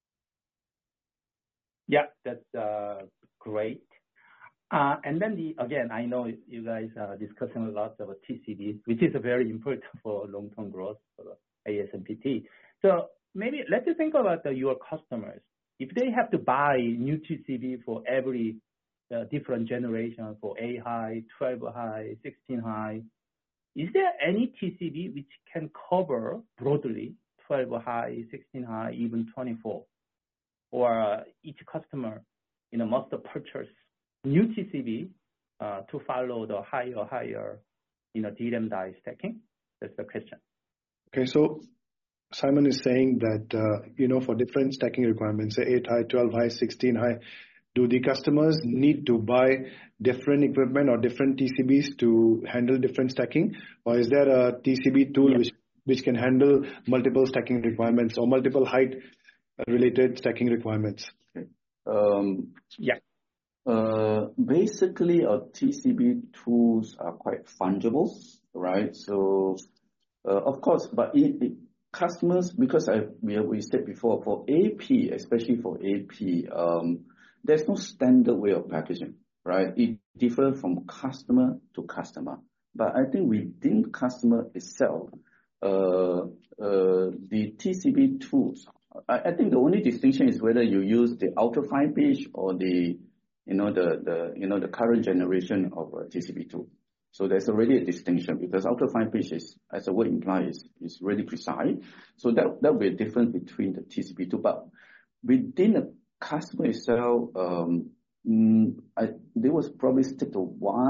Speaker 9: Yeah, that's uh, great. Uh, and then the again, I know you guys are discussing a lot about T C B, which is very important for long-term growth for A S M P T. So maybe let's think about the, your customers. If they have to buy new T C B for every uh, different generation, for eight high, twelve high, sixteen high, is there any T C B which can cover broadly twelve high, sixteen high, even twenty-four? Or uh, each customer, you know, must purchase new T C B uh, to follow the higher, higher, you know, D RAM die stacking? That's the question.
Speaker 1: Okay, so Simon is saying that, uh, you know, for different stacking requirements, say eight high, twelve high, sixteen high, do the customers need to buy different equipment or different T C Bs to handle different stacking? Or is there a T C B tool yeah. which, which can handle multiple stacking requirements or multiple height related stacking requirements?
Speaker 2: Okay. Um,
Speaker 9: yeah.
Speaker 2: Uh, basically, our T C B tools are quite fungible, right? So, uh, of course, but it, it customers, because I we, we said before, for A P, especially for A P, um, there's no standard way of packaging, right? It differs from customer to customer. But I think within customer itself, uh, uh, the T C B tools, I, I think the only distinction is whether you use the ultra fine pitch or the, you know, the, the, you know, the current generation of a T C B tool. So there's already a distinction because ultra fine pitch is, as the word implies, is really precise. So that that will be a difference between the T C B tool. But within the customer itself, um, I, they will probably stick to one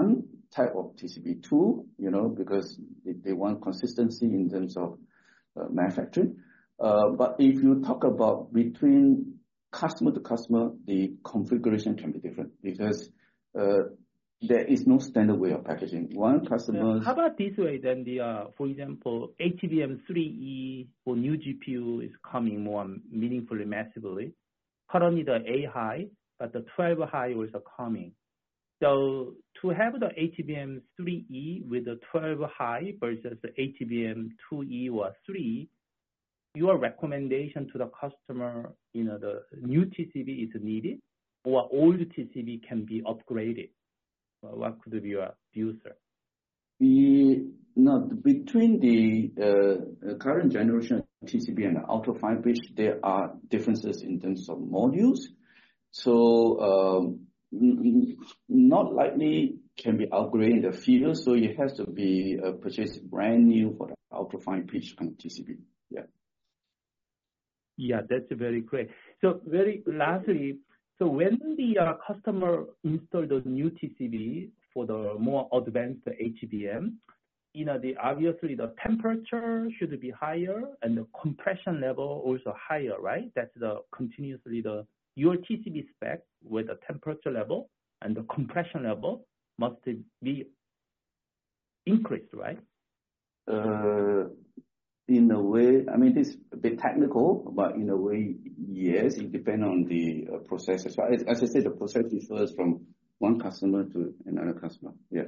Speaker 2: type of T C B tool, you know, because they, they want consistency in terms of uh, manufacturing. Uh, but if you talk about between customer to customer, the configuration can be different because uh, there is no standard way of packaging. One customer.
Speaker 9: Uh, how about this way then? The uh, for example, H B M three E for new G P U is coming more meaningfully, massively. Currently the A high, but the twelve high also coming. So to have the H B M three E with the twelve high versus the H B M two E or three, your recommendation to the customer, you know, the new T C B is needed or old T C B can be upgraded. What could be your view, sir?
Speaker 2: The, no, between the uh, current generation T C B and the ultra fine pitch, there are differences in terms of modules. So um, not likely can be upgraded in the field, so it has to be uh, purchased brand new for the ultra fine pitch kind of T C B. Yeah.
Speaker 9: Yeah, that's very great. So very lastly, so when the uh, customer install the new T C B for the more advanced H B M, you know, the obviously the temperature should be higher and the compression level also higher, right? That's the continuously the your T C B spec with the temperature level and the compression level must be increased, right?
Speaker 2: Uh, in a way, I mean, it's a bit technical, but in a way, yes, it depends on the uh, process as well. As, as I said, the process differs from one customer to another customer. Yeah.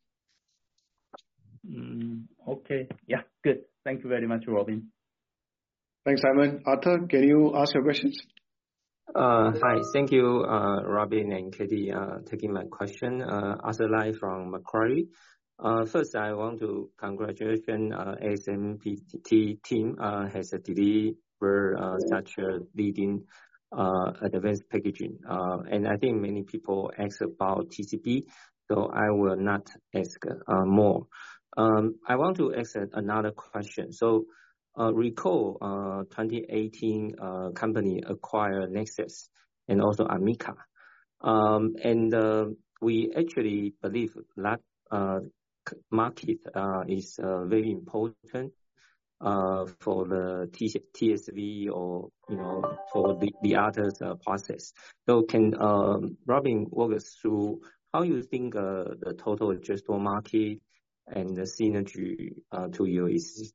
Speaker 9: Mm, okay. Yeah, good. Thank you very much, Robin.
Speaker 1: Thanks, Simon. Arthur, can you ask your questions?
Speaker 10: Uh, hi, thank you, uh, Robin and Katie, uh, taking my question. Uh, Arthur Lai from Macquarie. Uh, first, I want to congratulate uh, A S M P T team uh, has delivered uh, such a leading uh, advanced packaging. Uh, and I think many people ask about T C B, so I will not ask uh, more. Um, I want to ask another question. So, uh, recall uh, twenty eighteen uh, company acquired Nexus and also Amica. Um, and uh, we actually believe that uh, market uh, is uh, very important uh, for the T TSV or, you know, for the, the others uh, process. So can um, Robin walk us through how you think uh, the total addressable market and the synergy uh, to your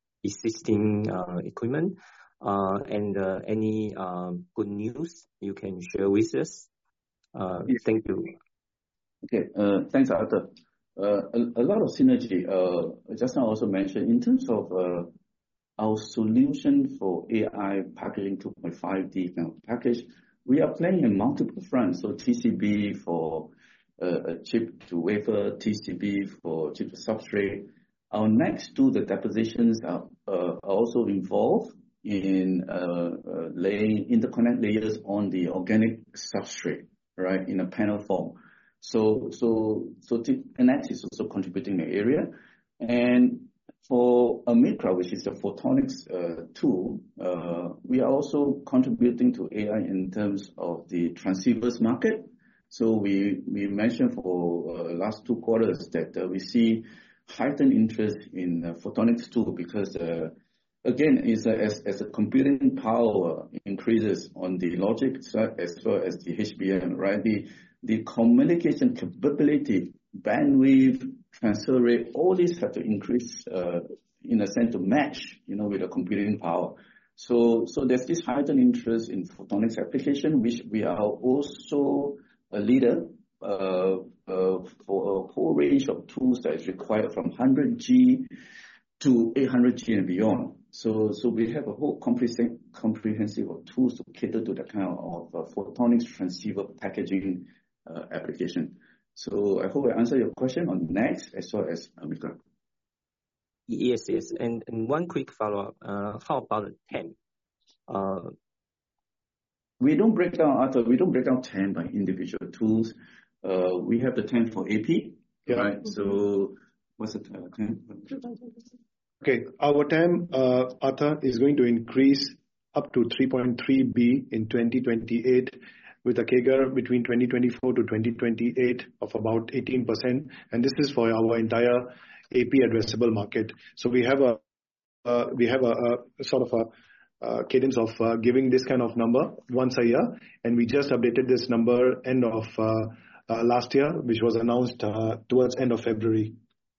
Speaker 10: existing uh, equipment uh, and uh, any uh, good news you can share with us? Uh, thank you.
Speaker 2: Okay, uh, thanks, Arthur. Uh, a, a lot of synergy. Uh, just now also mentioned in terms of uh, our solution for A I packaging two point five D kind of package, we are playing in multiple fronts. So T C B for uh, chip to wafer, T C B for chip to substrate. Our next two, the depositions are, uh, are also involved in uh, uh, laying interconnect layers on the organic substrate, right, in a panel form. So, so, so N X is also contributing in the area. And for Amica, which is the photonics uh, tool, uh, we are also contributing to A I in terms of the transceivers market. So we, we mentioned for uh, last two quarters that uh, we see heightened interest in uh, photonics tool because, uh, again, is uh, as, as the computing power increases on the logic side as well as the H B M, right? The, the communication capability, bandwidth, transfer rate, all these have to increase uh, in a sense to match, you know, with the computing power. So, so there's this heightened interest in photonics application, which we are also a leader uh, uh, for a whole range of tools that is required from one hundred G to eight hundred G and beyond. So, so we have a whole comprehensive, comprehensive of tools to cater to the kind of uh, photonics transceiver packaging uh, application. So I hope I answered your question on Next as well as Amica.
Speaker 10: Yes, yes. And, and one quick follow-up. Uh, how about the T A M? Uh,
Speaker 2: we don't break down, Arthur, we don't break down T A M by individual tools. Uh, we have the T A M for A P, yeah. Right? So what's the T A M?
Speaker 1: Okay, our T A M, uh, Arthur, is going to increase up to three point three B in twenty twenty-eight with a C A G R between twenty twenty-four to twenty twenty-eight of about eighteen percent, and this is for our entire A P addressable market. So we have a uh, we have a, a sort of a uh, cadence of uh, giving this kind of number once a year, and we just updated this number end of uh, uh, last year, which was announced uh, towards end of February.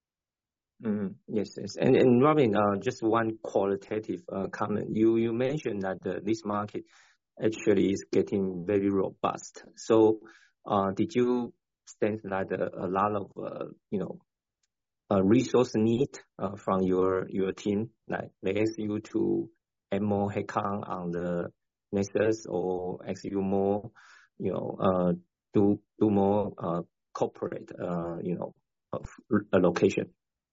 Speaker 10: Mm, yes, yes. And, and Robin, uh, just one qualitative uh, comment. You you mentioned that uh, this market actually is getting very robust. So, uh, did you sense that a, a lot of uh, you know uh, resource need uh, from your your team, like they ask you to add more headcount on the Nexus, or ask you more, you know, uh, do do more uh, corporate, uh, you know, allocation?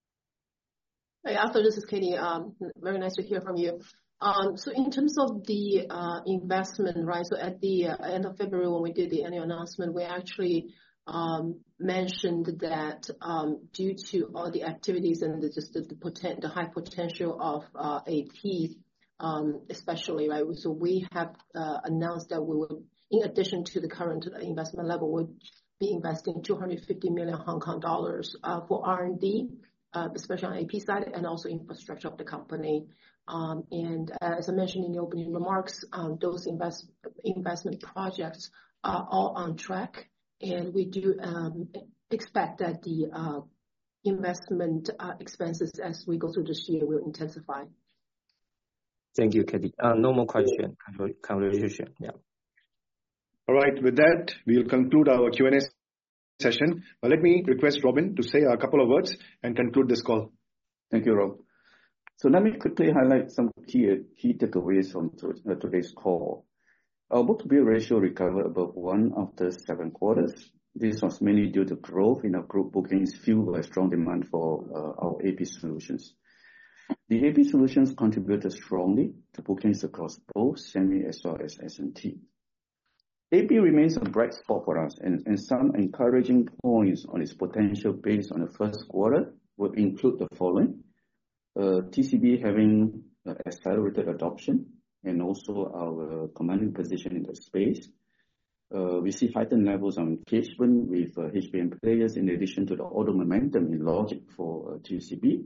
Speaker 3: Hey, Arthur, this is Katie. Um, very nice to hear from you. Um, so in terms of the uh, investment, right? So at the uh, end of February, when we did the annual announcement, we actually um, mentioned that um, due to all the activities and the, just the, the, poten- the high potential of uh, A P, um, especially, right? So we have uh, announced that we would, in addition to the current investment level, would be investing two hundred fifty million Hong Kong dollars uh, for R and D. Uh, especially on A P side, and also infrastructure of the company. Um, and uh, as I mentioned in the opening remarks, um, those invest, investment projects are all on track, and we do um, expect that the uh, investment uh, expenses as we go through this year will intensify.
Speaker 10: Thank you, Katie. Uh, no more question. Congratulations. Yeah.
Speaker 1: All right. With that, we'll conclude our Q and A session. Now, let me request Robin to say a couple of words and conclude this call.
Speaker 2: Thank you, Rob. So let me quickly highlight some key key takeaways from to, uh, today's call. Our book-to-bill ratio recovered above one after seven quarters. This was mainly due to growth in our group bookings fueled by strong demand for uh, our A P solutions. The A P solutions contributed strongly to bookings across both semi as well as S M T. A P remains a bright spot for us, and, and some encouraging points on its potential based on the first quarter would include the following. Uh, T C B having uh, accelerated adoption and also our uh, commanding position in the space. Uh, we see heightened levels of engagement with uh, H B M players in addition to the auto momentum in logic for uh, T C B.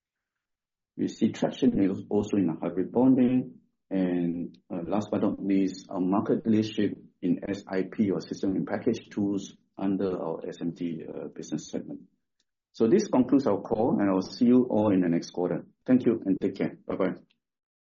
Speaker 2: We see traction also in hybrid bonding. And uh, last but not least, our market leadership in S I P or system in package tools under our S M T uh, business segment. So this concludes our call, and I will see you all in the next quarter. Thank you and take care. Bye-bye.